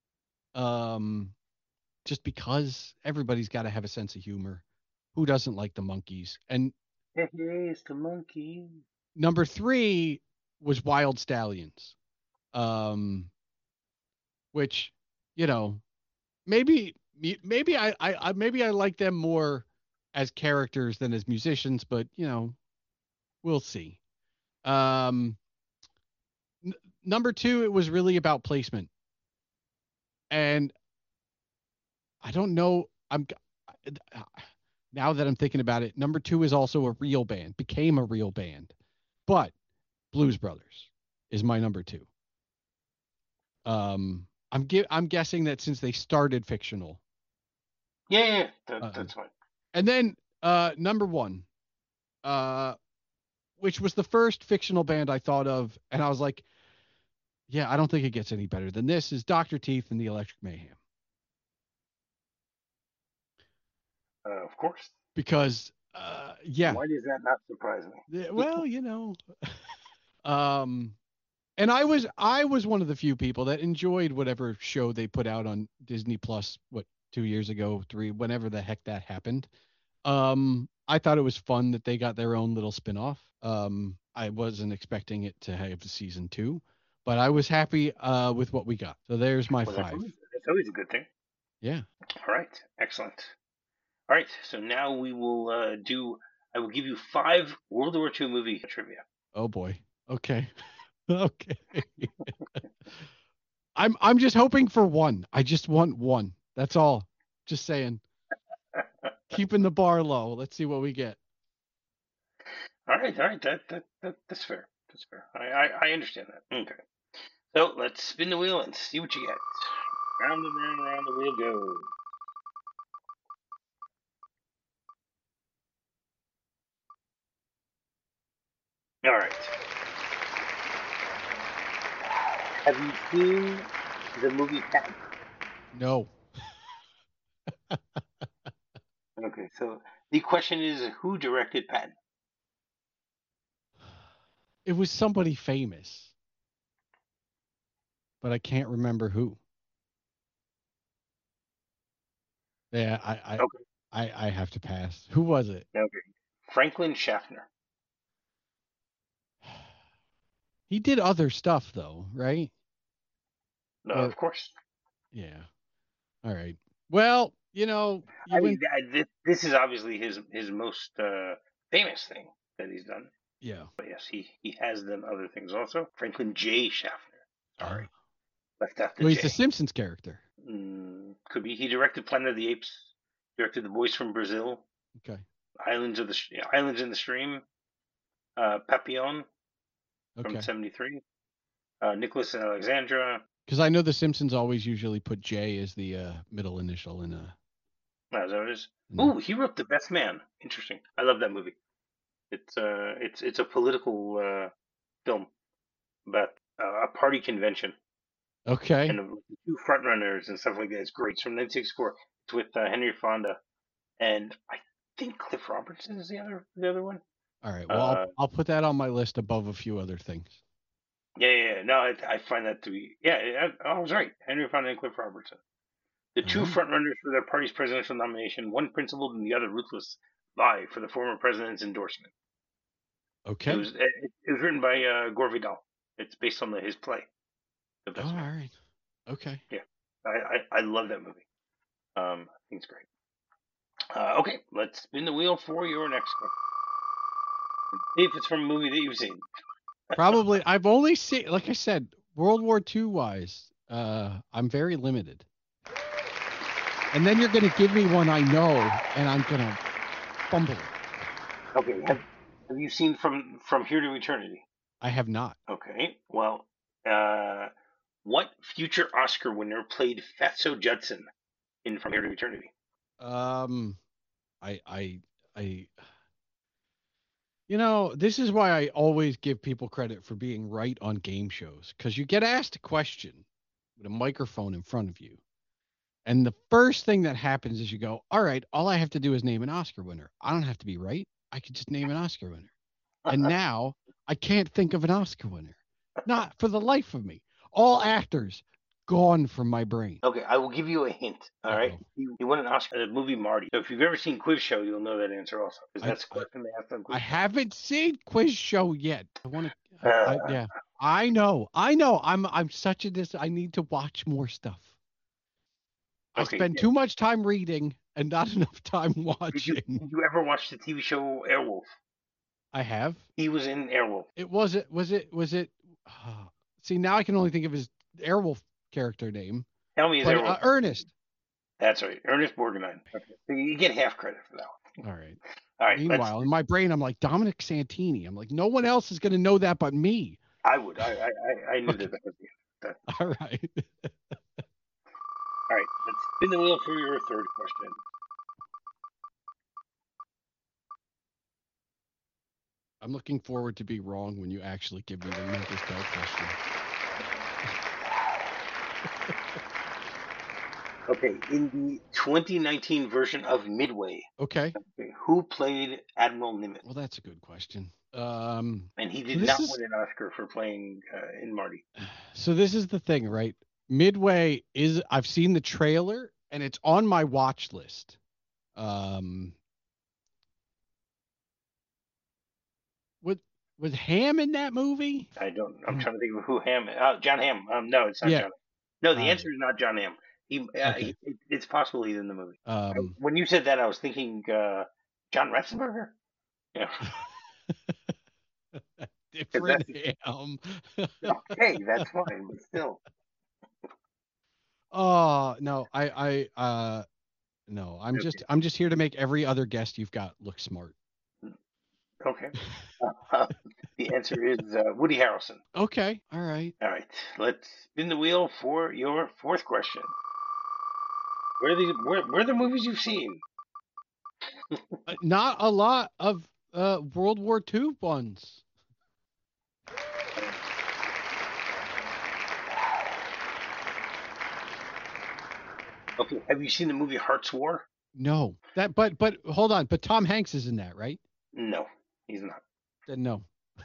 um just because everybody's got to have a sense of humor. Who doesn't like the Monkees? And Hey, it's the monkey. number three was Wild Stallions, um which, you know, maybe maybe I, I I maybe I like them more as characters than as musicians, but you know, we'll see. Um n- Number two, it was really about placement. And I don't know. I'm now that I'm thinking about it. Number two is also a real band, became a real band, but Blues Brothers is my number two. Um, I'm gi- I'm guessing that since they started fictional, Yeah, yeah, yeah, that, um, that's fine. and then uh, number one, uh, which was the first fictional band I thought of, and I was like, yeah, I don't think it gets any better than this. Is Doctor Teeth and the Electric Mayhem. Uh, of course. Because Uh, yeah. Why does that not surprise me? Yeah, well, you know, um, and I was I was one of the few people that enjoyed whatever show they put out on Disney Plus. What two years ago, three, whenever the heck that happened. Um, I thought it was fun that they got their own little spinoff. Um, I wasn't expecting it to have a season two, but I was happy uh with what we got. So there's my Well, that's five. always, that's always a good thing. Yeah. All right, excellent. All right, so now we will uh, do. I will give you five World War Two movie trivia. Oh boy. Okay. Okay. I'm I'm just hoping for one. I just want one. That's all. Just saying. Keeping the bar low. Let's see what we get. All right, all right, that, that, that that's fair. That's fair. I, I I understand that. Okay, so let's spin the wheel and see what you get. Round and round, and round the wheel goes. All right. Have you seen the movie Patton? No. Okay, so the question is, who directed Patton? It was somebody famous, but I can't remember who. Yeah, I I Okay, I, I have to pass. Who was it? okay. Franklin Schaffner. He did other stuff though, right? No, Or of course. yeah. All right. Well, you know, I you mean, went. th- th- this is obviously his his most uh, famous thing that he's done. Yeah. But yes, he he has done other things also. Franklin J. Schaffner. Sorry, Ah. left out the So he's the J. Simpsons character. Mm, could be. He directed Planet of the Apes. Directed The Boys from Brazil. Okay. Islands of the Islands in the Stream. Uh, Papillon from Okay. seventy-three. Uh, Nicholas and Alexandra. Because I know the Simpsons always usually put J as the uh, middle initial in uh As that is. in there. Ooh, he wrote The Best Man. Interesting. I love that movie. It's uh, it's it's a political uh, film about uh, a party convention Okay. and the two frontrunners and stuff like that. It's great. It's from nineteen sixty-four. It's with uh, Henry Fonda and I think Cliff Robertson is the other the other one. All right. Well, I'll Uh, I'll put that on my list above a few other things. yeah, yeah, yeah. No, I, I find that to be yeah. I, I was right. Henry Fonda and Cliff Robertson, the All two right. frontrunners for their party's presidential nomination, one principled and the other ruthless, vie for the former president's endorsement. It Okay. was it, it was written by uh, Gore Vidal. It's based on the, his play, The Oh, Best all Man. right. Okay. Yeah, I, I, I love that movie. Um, I think it's great. Uh, okay, let's spin the wheel for your next one. See if it's from a movie that you've seen. Probably. I've only seen, like I said, World War Two wise. Uh, I'm very limited. And then you're going to give me one I know, and I'm going to fumble it. Okay, have have you seen from from Here to Eternity? I have not. Okay, well, uh, what future Oscar winner played Fatso Judson in From Here to Eternity? Um, I, I, I, you know, this is why I always give people credit for being right on game shows because you get asked a question with a microphone in front of you. And the first thing that happens is you go, all right, all I have to do is name an Oscar winner. I don't have to be right. I could just name an Oscar winner. And now I can't think of an Oscar winner. Not for the life of me. All actors gone from my brain. Okay, I will give you a hint. All right, Uh-oh. he, he won an Oscar for the movie Marty. So if you've ever seen Quiz Show, you'll know that answer also because I, that's the I, question they asked on I Quiz haven't seen Quiz Show yet. I want Show. to, I, Uh, yeah, I know. I know. I'm, I'm such a dis. I need to watch more stuff. I okay, spend yeah. too much time reading and not enough time Did you watching. did you ever watch the T V show Airwolf? I have. He was in Airwolf. It was it was it was it. Uh, see, now I can only think of his Airwolf character name, Tell me his but Airwolf. uh, Ernest. That's right, Ernest Borgnine. Okay, so you get half credit for that one. All right. All right, Meanwhile, in my brain, I'm like Dominic Santini. I'm like, no one else is going to know that but me. I would. I I, I, I knew that that was the that. All right. All right, let's spin the wheel for your third question. I'm looking forward to be wrong when you actually give me the mental spell question. Okay, in the twenty nineteen version of Midway, Okay. who played Admiral Nimitz? Well, that's a good question. Um, And he so did this not is win an Oscar for playing uh, in Marty. so this is the thing, right? Midway is I've seen the trailer and it's on my watch list. Um, was was Ham in that movie? I don't. I'm I'm, trying to think of who Ham. Uh, John Hamm. Um, no, it's not yeah. John. No, the All answer right. is not John Hamm. He, uh, Okay. he it, it's possible he's in the movie. I, Um, when you said that, I was thinking uh, John Ratzenberger. Yeah, 'cause different that's Ham. okay. That's fine, but still. Oh no, I I uh no, I'm Okay. just I'm just here to make every other guest you've got look smart. Okay. Uh, the answer is uh, Woody Harrelson. Okay, all right. All right. Let's spin the wheel for your fourth question. Where are these? Where, where are the movies you've seen? Uh, not a lot of uh World War Two ones. Okay. Have you seen the movie Heart's War? No. That but but hold on, but Tom Hanks is in that, right? No, he's not. Then no.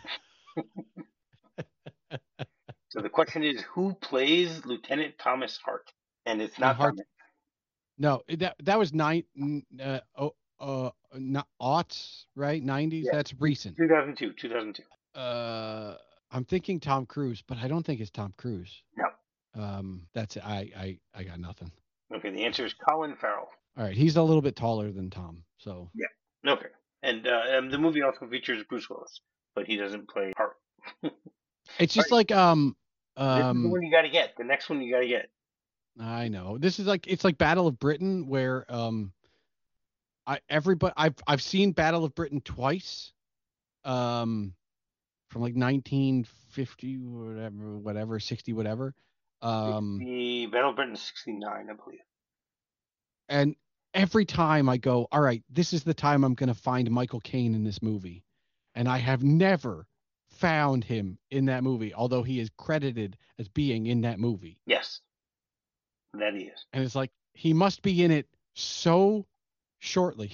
So the question is, who plays Lieutenant Thomas Hart? And it's And not Hart Thomas. no, that that was nine uh oh uh not aughts, right? nineties. Yeah, That's recent. two thousand two. two thousand two. Uh I'm thinking Tom Cruise, but I don't think it's Tom Cruise. No. Um that's I I I got nothing. Okay. The answer is Colin Farrell. All right, he's a little bit taller than Tom, so Yeah. Okay. And uh, um, the movie also features Bruce Willis, but he doesn't play Hart. All it's just right. like um This is the um one you got to get. The next one you got to get. I know. This is like it's like Battle of Britain where um I everybody I've I've seen Battle of Britain twice. Um from like nineteen fifty whatever whatever sixty whatever. Um The Battle of Britain sixty-nine, I believe. and every time I go, all right, this is the time I'm going to find Michael Caine in this movie. And I have never found him in that movie, although he is credited as being in that movie. Yes, that he is. And it's like he must be in it so shortly.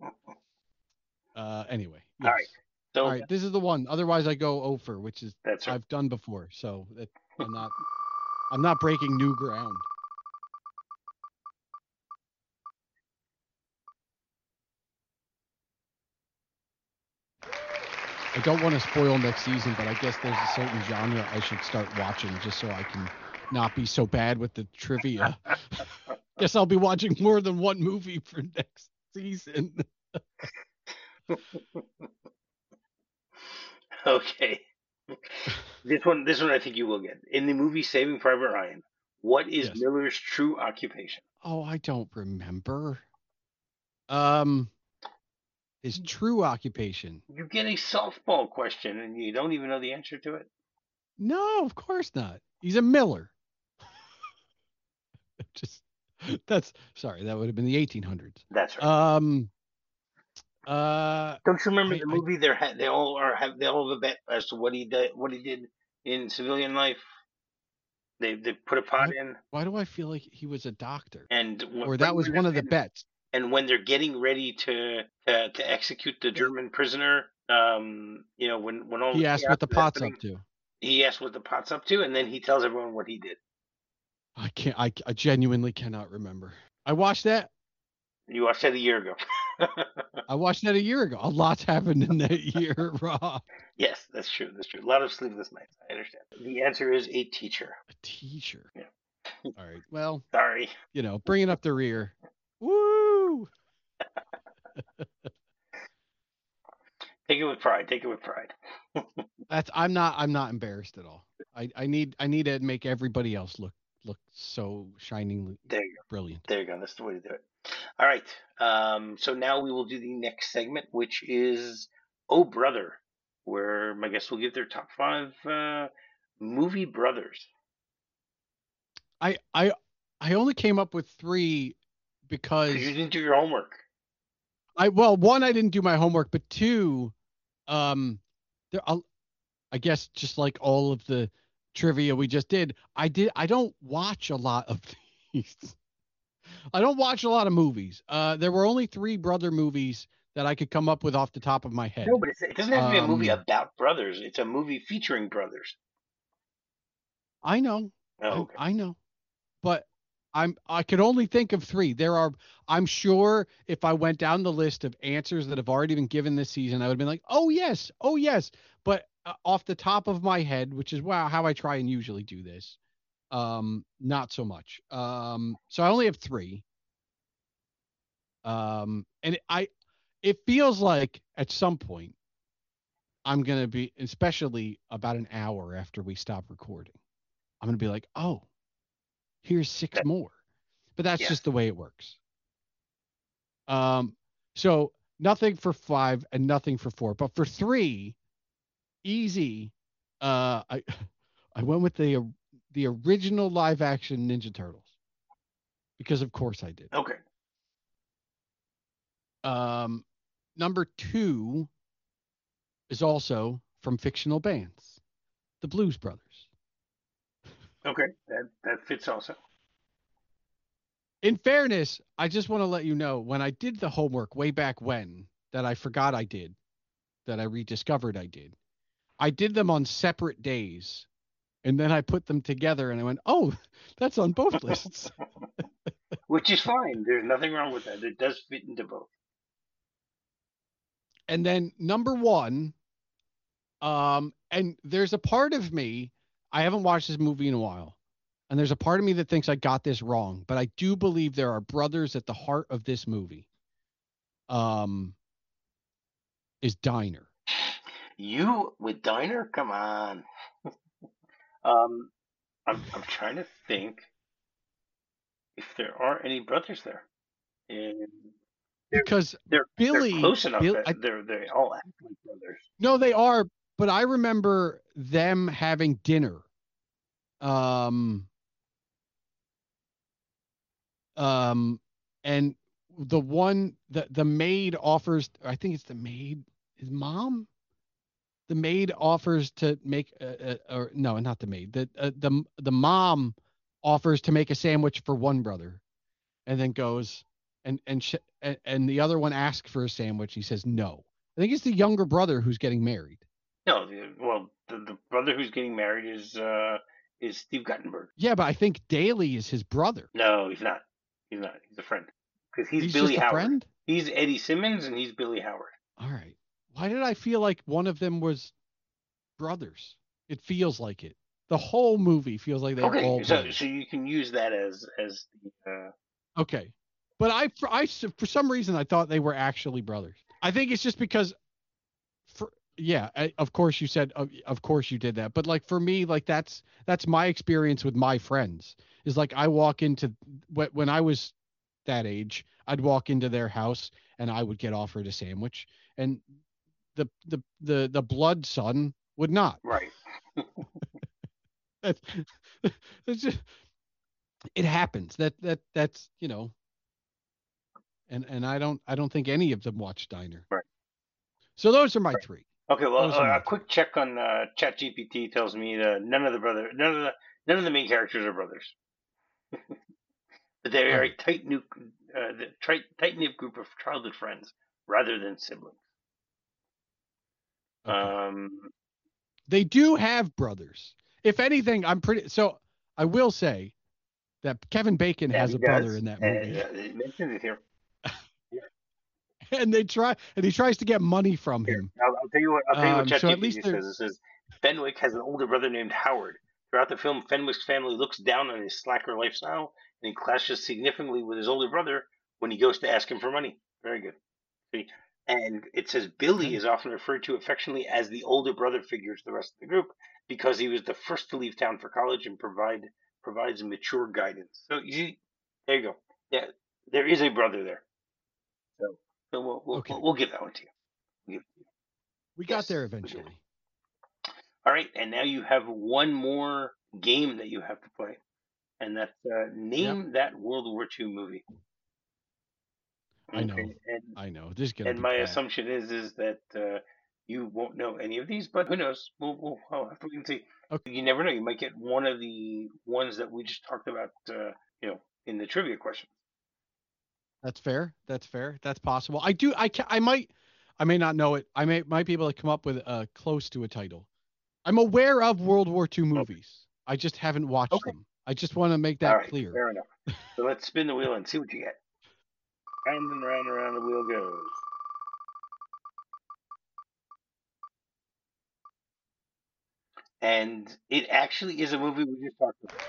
Uh anyway, All yes. right. So All right, this is the one. Otherwise I go over, which is that's right. I've done before. So that I'm not I'm not breaking new ground. I don't want to spoil next season, but I guess there's a certain genre I should start watching just so I can not be so bad with the trivia. Guess I'll be watching more than one movie for next season. Okay. This one, this one, I think you will get. In the movie Saving Private Ryan, what is Yes. Miller's true occupation? Oh, I don't remember. Um, his true occupation. You get a softball question and you don't even know the answer to it. No, of course not. He's a miller. Just that's sorry. That would have been the eighteen hundreds. That's right. Um. Uh. Don't you remember I, the I movie? They are they all are have they all have a bet as to what he did what he did in civilian life. They they put a pot why, in, why do I feel like he was a doctor? and when, Or right that was when one of the and, bets. and when they're getting ready to to, to execute the German prisoner, um, you know, when when all He the asked chaos what the is pot's happening, up to. he asks what the pot's up to, and then he tells everyone what he did. I can't. I, I genuinely cannot remember. I watched that. You watched that a year ago. I watched that a year ago. A lot's happened in that year, Raw. Yes, that's true. That's true. A lot of sleepless nights. I understand. The answer is a teacher. A teacher. Yeah. All right. Well, Sorry. you know, bringing up the rear. Woo! Take it with pride. Take it with pride. That's. I'm not. I'm not embarrassed at all. I. I need. I need to make everybody else look look so shiningly There you go. brilliant. There you go. That's the way to do it. All right. Um, so now we will do the next segment, which is Oh Brother, where my guests will give their top five uh, movie brothers. I. I. I only came up with three because You didn't do your homework. I. Well, one, I didn't do my homework, but two, um, there. I'll, I guess just like all of the trivia we just did, I did. I don't watch a lot of these. I don't watch a lot of movies. Uh, there were only three brother movies that I could come up with off the top of my No, head. but it's, it doesn't have to be a movie Um, about brothers. It's a movie featuring brothers. I know, Oh, I okay. I know, but I'm I could only think of three. There are, I'm sure if I went down the list of answers that have already been given this season, I would have been like, oh yes, oh yes. But uh, off the top of my head, which is wow how I try and usually do this, um, not so much. Um, so I only have three. Um, and I, it feels like at some point I'm gonna be, especially about an hour after we stop recording, I'm gonna be like, oh, here's six That, more. But that's yes. just the way it works. Um, so nothing for five and nothing for four, but for three, easy. Uh, I I went with the the original live action Ninja Turtles because of course I did. Okay. Um, number two is also from fictional bands, the Blues Brothers. Okay. That that fits also. In fairness, I just want to let you know when I did the homework way back when that I forgot I did, that I rediscovered I did. I did them on separate days and then I put them together and I went, "Oh, that's on both lists." Which is fine. There's nothing wrong with that. It does fit into both. And then number one, um and there's a part of me, I haven't watched this movie in a while. And there's a part of me that thinks I got this wrong, but I do believe there are brothers at the heart of this movie. Um is Diner. You with Diner? Come on. Um, I'm I'm trying to think if there are any brothers there. And they're Because they're they're Billy, close enough Bill, that I, they're they all act like brothers. no, they are, but I remember them having dinner. Um, um, and the one, the the maid offers, I think it's the maid, his mom. The maid offers to make, uh, uh, or no, not the maid. The uh, the the mom offers to make a sandwich for one brother, and then goes and and sh- and, and the other one asks for a sandwich. He says no. I think it's the younger brother who's getting married. No, the, well, the, the brother who's getting married is uh is Steve Guttenberg. Yeah, but I think Daly is his brother. No, he's not. He's not. He's a friend because he's He's Billy just a Howard. friend? He's Eddie Simmons and he's Billy Howard. All right. Why did I feel like one of them was brothers? It feels like it. The whole movie feels like they're all Okay, so brothers. so you can use that as as the uh, Okay. But I, for, I, for some reason, I thought they were actually brothers. I think it's just because, for, yeah, I, of course you said, of, of course you did that. But like for me, like that's, that's my experience with my friends is like I walk into, when I was that age, I'd walk into their house and I would get offered a sandwich. And the the the the blood son would not. right. That's, it's just, it happens. That that that's you know, and and I don't I don't think any of them watch Diner. Right. So those are my Right. three. Okay, well, Those are uh, my a three. quick check on uh, ChatGPT tells me that none of the brother, none of the none of the main characters are brothers, but they All are a right. tight new, uh, the tight knit group of childhood friends rather than siblings. Okay. Um, They do have brothers. If anything, I'm pretty. So I will say that Kevin Bacon yeah, has he a brother does, in that and movie, uh, it mentioned it here. Yeah, and they try and he tries to get money from here. him. I'll, I'll tell you what. I'll tell you what Um. So at least ChatGPT they're says. It says Fenwick has an older brother named Howard. Throughout the film, Fenwick's family looks down on his slacker lifestyle, and he clashes significantly with his older brother when he goes to ask him for money. Very good. See? And it says Billy okay. is often referred to affectionately as the older brother figure to the rest of the group because he was the first to leave town for college and provide provides mature guidance. So you, there you go. Yeah, there is a brother there. So, so we'll, we'll, Okay. we'll give that one to you. We'll give it to you. We got Yes, there we did. eventually. All right, and now you have one more game that you have to play, and that's uh, Yep. name that World War Two movie. I know. Okay, and I know. This is gonna and be my bad. assumption is is that uh, you won't know any of these, but who knows? We'll, we'll I'll have to wait and see. Okay. You never know. You might get one of the ones that we just talked about, uh, you know, in the trivia question. That's fair. That's fair. That's possible. I do. I can. I might. I may not know it. I may might be able to come up with uh close to a title. I'm aware of World War Two Okay. movies. I just haven't watched Okay. them. I just want to make All that right. clear. Fair enough. So let's spin the wheel and see what you get. Round and round and round the wheel goes. And it actually is a movie we just talked about.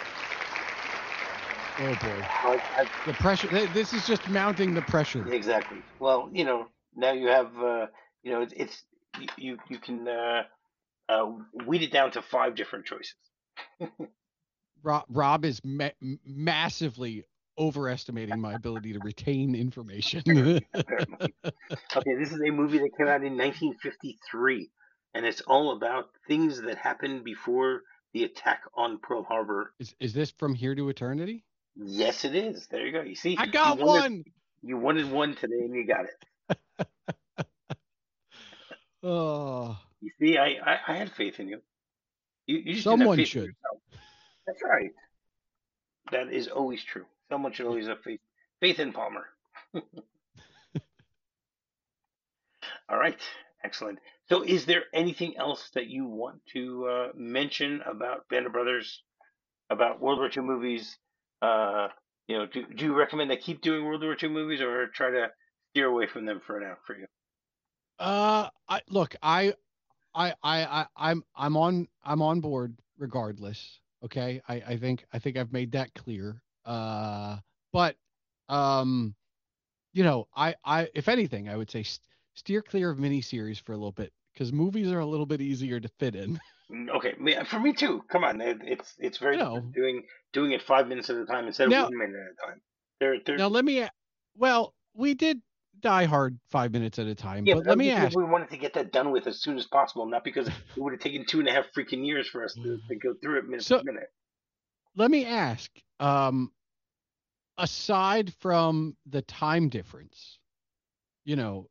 Oh boy, But I've, the pressure. th- This is just mounting the pressure. exactly. Well, you know, now you have, uh, you know, it's, it's you you you can uh, uh, weed it down to five different choices. Rob, Rob is ma- massively overestimating my ability to retain information. Apparently, apparently. Okay, this is a movie that came out in nineteen fifty-three, and it's all about things that happened before the attack on Pearl Harbor. is is this From Here to Eternity? Yes, it is. There you go. You see, I you got wanted one. you wanted one today, and you got it. Oh, You see, I I, I had faith in you. You you just didn't have someone faith in should. yourself. That's right. That is always true. Someone should always have faith faith in Palmer. All right, excellent. So, is there anything else that you want to uh, mention about Band of Brothers, about World War Two movies? Uh, you know, do, do you recommend I keep doing World War Two movies, or try to steer away from them for now for you? Uh, I look. I I I I I'm I'm on I'm on board regardless. Okay. I I think I think I've made that clear. Uh, but um, you know, I I if anything, I would say st- steer clear of miniseries for a little bit because movies are a little bit easier to fit in. Mm, okay, me- for me too. Come on, it, it's it's very You different know. doing doing it five minutes at a time instead of Now one minute at a time. They're they're now let me. a- Well, we did Die Hard five minutes at a time, Yeah, but but that let was me just because ask. we wanted to get that done with as soon as possible, not because it would have taken two and a half freaking years for us to, to go through it minute by So minute. let me ask. Um, aside from the time difference, you know,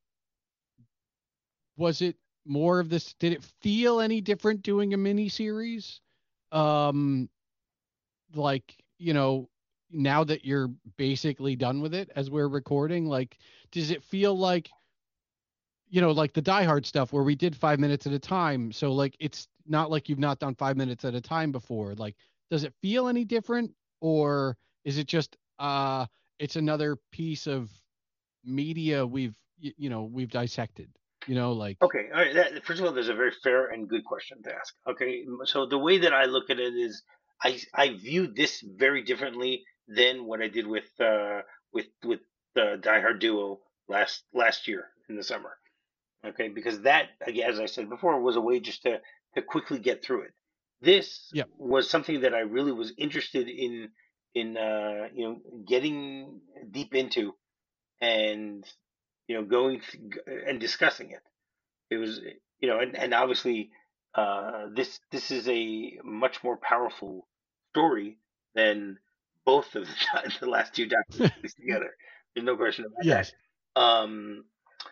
was it more of this? Did it feel any different doing a mini series? Um, like, you know, now that you're basically done with it as we're recording, like, does it feel like, you know, like the Die Hard stuff where we did five minutes at a time? So, like, it's not like you've not done five minutes at a time before. Like, does it feel any different, or is it just, uh, it's another piece of media we've, y- you know, we've dissected, you know, like, Okay, all right. That, first of all, there's a very fair and good question to ask. Okay, so the way that I look at it is, I I view this very differently than what I did with uh with with the Die Hard Duo last last year in the summer. Okay, because that, again, as I said before, was a way just to to quickly get through it. This yeah, was something that I really was interested in in uh, you know getting deep into, and you know going th- and discussing it. It was, you know, and, and obviously uh, this this is a much more powerful story than both of the, the last two documentaries together. There's no question about that. yes, Um,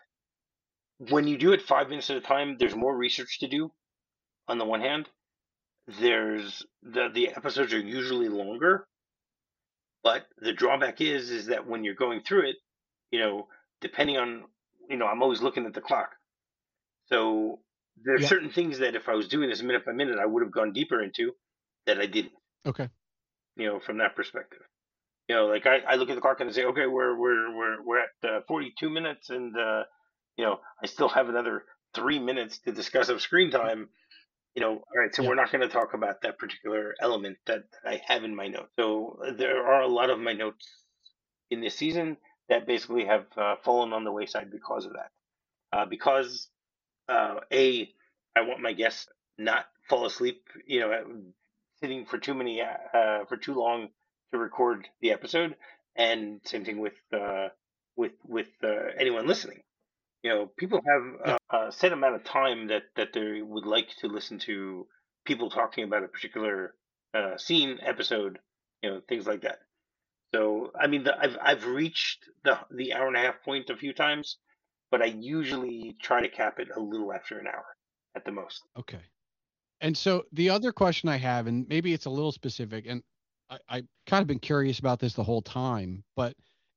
when you do it five minutes at a time, there's more research to do. On the one hand, there's the the episodes are usually longer, but the drawback is is that when you're going through it, you know, depending on, you know, I'm always looking at the clock. So there are yeah, certain things that if I was doing this minute by minute, I would have gone deeper into that I didn't, okay, you know, from that perspective. You know, like I, I look at the clock and I say, okay, we're we're we're we're at uh, forty-two minutes, and uh, you know, I still have another three minutes to discuss of screen time. You know, all right, so yeah, we're not going to talk about that particular element that, that I have in my notes. So uh, there are a lot of my notes in this season that basically have uh, fallen on the wayside because of that. Uh, because uh, a, I want my guests not fall asleep, you know, sitting for too many uh, for too long to record the episode, and same thing with uh, with with uh, anyone listening. You know, people yeah. have a, a set amount of time that that they would like to listen to people talking about a particular uh, scene, episode, you know, things like that. So, I mean, the, I've I've reached the the hour and a half point a few times, but I usually try to cap it a little after an hour at the most. Okay. And so the other question I have, and maybe it's a little specific, and I, I kind of been curious about this the whole time, but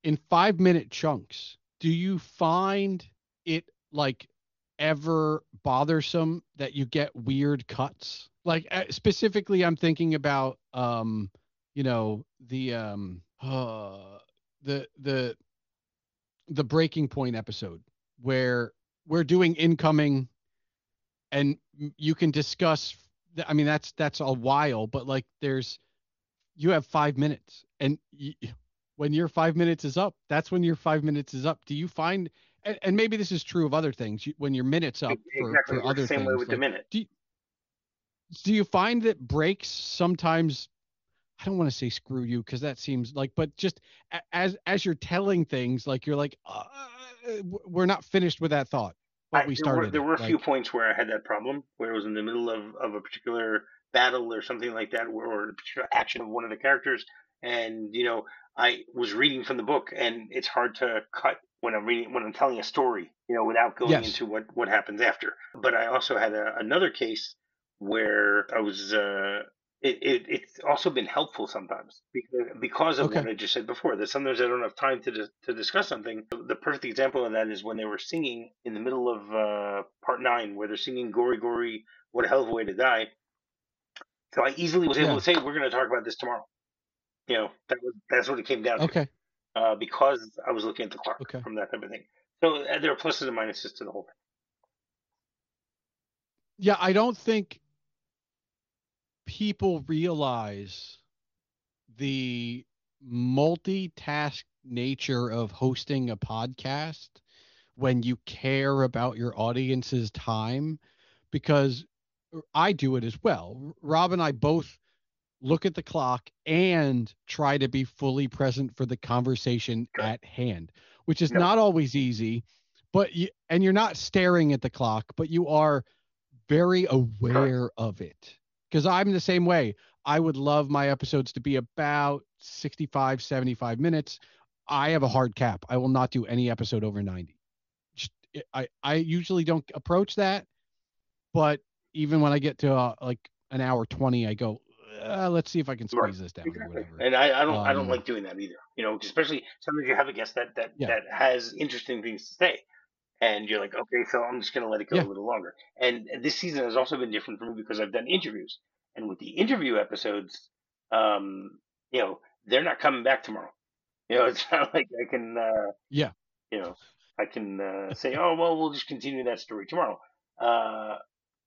in five minute chunks, do you find it like ever bothersome that you get weird cuts? Like uh, specifically, I'm thinking about um, you know, the um, uh, the the the breaking point episode where we're doing incoming and you can discuss. I mean, that's that's a while, but like there's you have five minutes, and y when your five minutes is up, that's when your five minutes is up. Do you find, and, and maybe this is true of other things, you, when your minutes up for Exactly. for It works other the same way things, with the like minute. do you, do you find that breaks sometimes? I don't want to say screw you because that seems like, but just a- as as you're telling things, like you're like, uh, we're not finished with that thought, but I, we there were started there it. were a few Like, points where I had that problem, where it was in the middle of, of a particular battle or something like that, or, or a particular action of one of the characters, and you know I was reading from the book, and it's hard to cut when I'm reading when I'm telling a story, you know, without going yes, into what what happens after. But I also had a, another case where I was. Uh, it, it, it's also been helpful sometimes because because of what okay, I just said before. That sometimes I don't have time to dis- to discuss something. The perfect example of that is when they were singing in the middle of uh, part nine, where they're singing "Gory Gory, What a Hell of a Way to Die." So I easily was able yeah, to say, "We're going to talk about this tomorrow." You know, that was that's what it came down to okay, uh, because I was looking at the clock okay. from that type of thing. So uh, there are pluses and minuses to the whole Yeah, I don't think people realize the multitask nature of hosting a podcast when you care about your audience's time, because I do it as well. Rob and I both look at the clock and try to be fully present for the conversation thing. at hand, which is No, not always easy, but you, and you're not staring at the clock, but you are very correct. aware of it. Because I'm the same way. I would love my episodes to be about sixty-five, seventy-five minutes. I have a hard cap. I will not do any episode over ninety. I, I usually don't approach that, but even when I get to uh, like an hour twenty, I go, uh, let's see if I can Right. squeeze this down or Exactly. whatever. And I, I don't I don't Um, like doing that either. You know, especially sometimes you have a guest that that yeah, that has interesting things to say, and you're like, okay, so I'm just gonna let it go yeah, a little longer. And this season has also been different for me because I've done interviews, and with the interview episodes, um, you know, they're not coming back tomorrow. You know, it's not like I can, uh, yeah. you know, I can uh, say, oh well, we'll just continue that story tomorrow. Uh,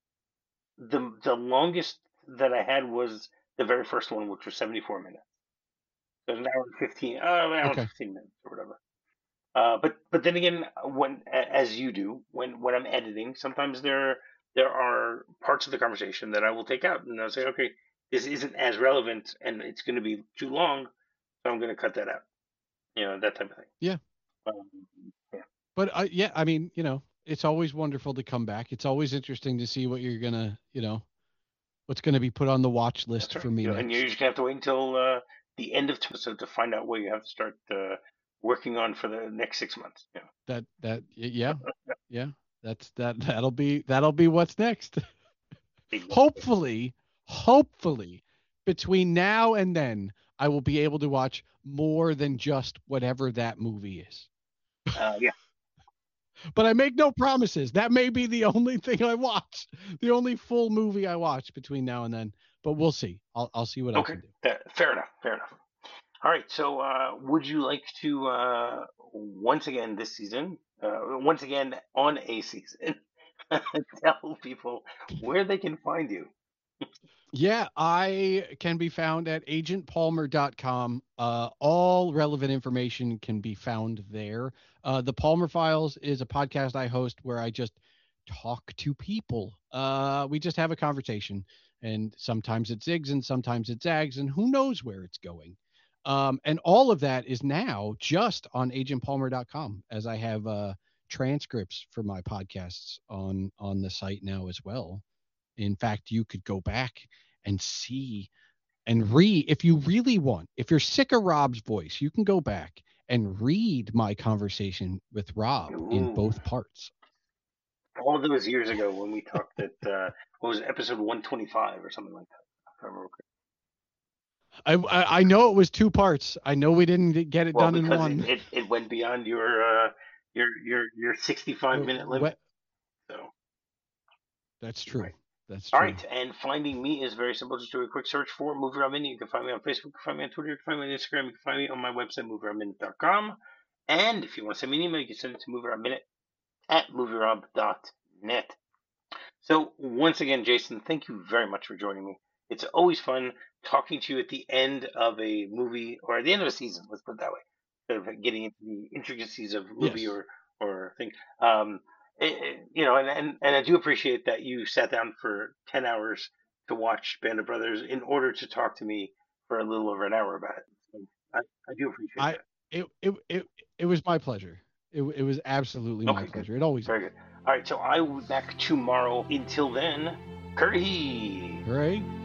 the the longest that I had was the very first one, which was seventy-four minutes. So an hour and fifteen, uh, an hour and Okay. fifteen minutes or whatever. Uh, but but then again, when as you do, when when I'm editing, sometimes there there are parts of the conversation that I will take out, and I'll say, okay, this isn't as relevant, and it's going to be too long, so I'm going to cut that out. You know, that type of thing. Yeah. Um, yeah, But I, yeah, I mean, you know, it's always wonderful to come back. It's always interesting to see what you're gonna, you know, what's gonna be put on the watch that's list right. for me You know, and you're next. just going to have to wait until uh, the end of episode to find out what you have to start uh, working on for the next six months. You know. That that yeah, yeah. That's that that'll be that'll be what's next. Exactly. Hopefully, hopefully, between now and then, I will be able to watch more than just whatever that movie is. Uh, yeah. But I make no promises. That may be the only thing I watch, the only full movie I watch between now and then. But we'll see. I'll I'll see what I Okay. can do. That, fair enough. Fair enough. All right. So, uh, would you like to uh, once again this season, uh, once again on a season, tell people where they can find you? Yeah, I can be found at agent palmer dot com. Uh, all relevant information can be found there. Uh, the Palmer Files is a podcast I host where I just talk to people. Uh, we just have a conversation, and sometimes it zigs and sometimes it zags, and who knows where it's going. Um, and all of that is now just on agent palmer dot com, as I have uh, transcripts for my podcasts on on the site now as well. In fact, you could go back and see and read if you really want. If you're sick of Rob's voice, you can go back and read my conversation with Rob in Ooh, both parts. all those years ago when we talked at uh, what was it, episode one twenty-five or something like that. If I remember I, I I know it was two parts. I know we didn't get it Well, done in because one. it, it, it went beyond your uh your your your sixty-five It minute limit. wet- So That's true. right. That's All true. right, and finding me is very simple. Just do a quick search for Movie Rob Minute. You can find me on Facebook, you can find me on Twitter, you can find me on Instagram, you can find me on my website, movie rob minute dot com. And if you want to send me an email, you can send it to movierobminute at movie rob dot net. So once again, Jason, thank you very much for joining me. It's always fun talking to you at the end of a movie or at the end of a season. Let's put it that way, instead of getting into the intricacies of movie Yes. or or thing. Um, it, it- you know, and, and and I do appreciate that you sat down for ten hours to watch Band of Brothers in order to talk to me for a little over an hour about it. So I, I do appreciate I that. it it it, it was my pleasure. It it was absolutely my Okay, good, pleasure. It always is. very good. All right, so I will be back tomorrow. Until then, curry. All right.